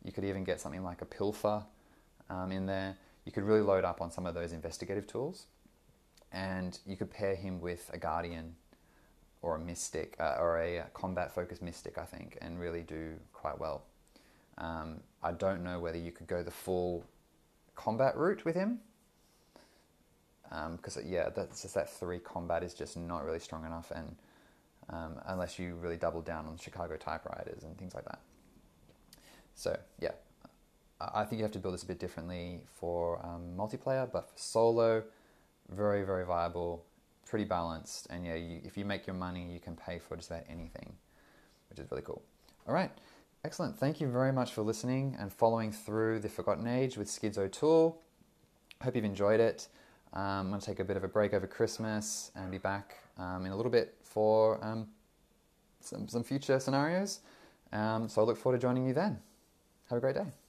You could even get something like a Pilfer um, in there. You could really load up on some of those investigative tools, and you could pair him with a Guardian or a Mystic, uh, or a combat-focused Mystic, I think, and really do quite well. Um, I don't know whether you could go the full combat route with him, because um, yeah, that's just that three combat is just not really strong enough, and um, unless you really double down on Chicago typewriters and things like that. So yeah, I think you have to build this a bit differently for um, multiplayer, but for solo, very, very viable, pretty balanced, and yeah, you, if you make your money, you can pay for just about anything, which is really cool. All right, excellent. Thank you very much for listening and following through The Forgotten Age with Skids O'Toole. Hope you've enjoyed it. Um, I'm going to take a bit of a break over Christmas and be back um, in a little bit for um, some, some future scenarios. Um, so I look forward to joining you then. Have a great day.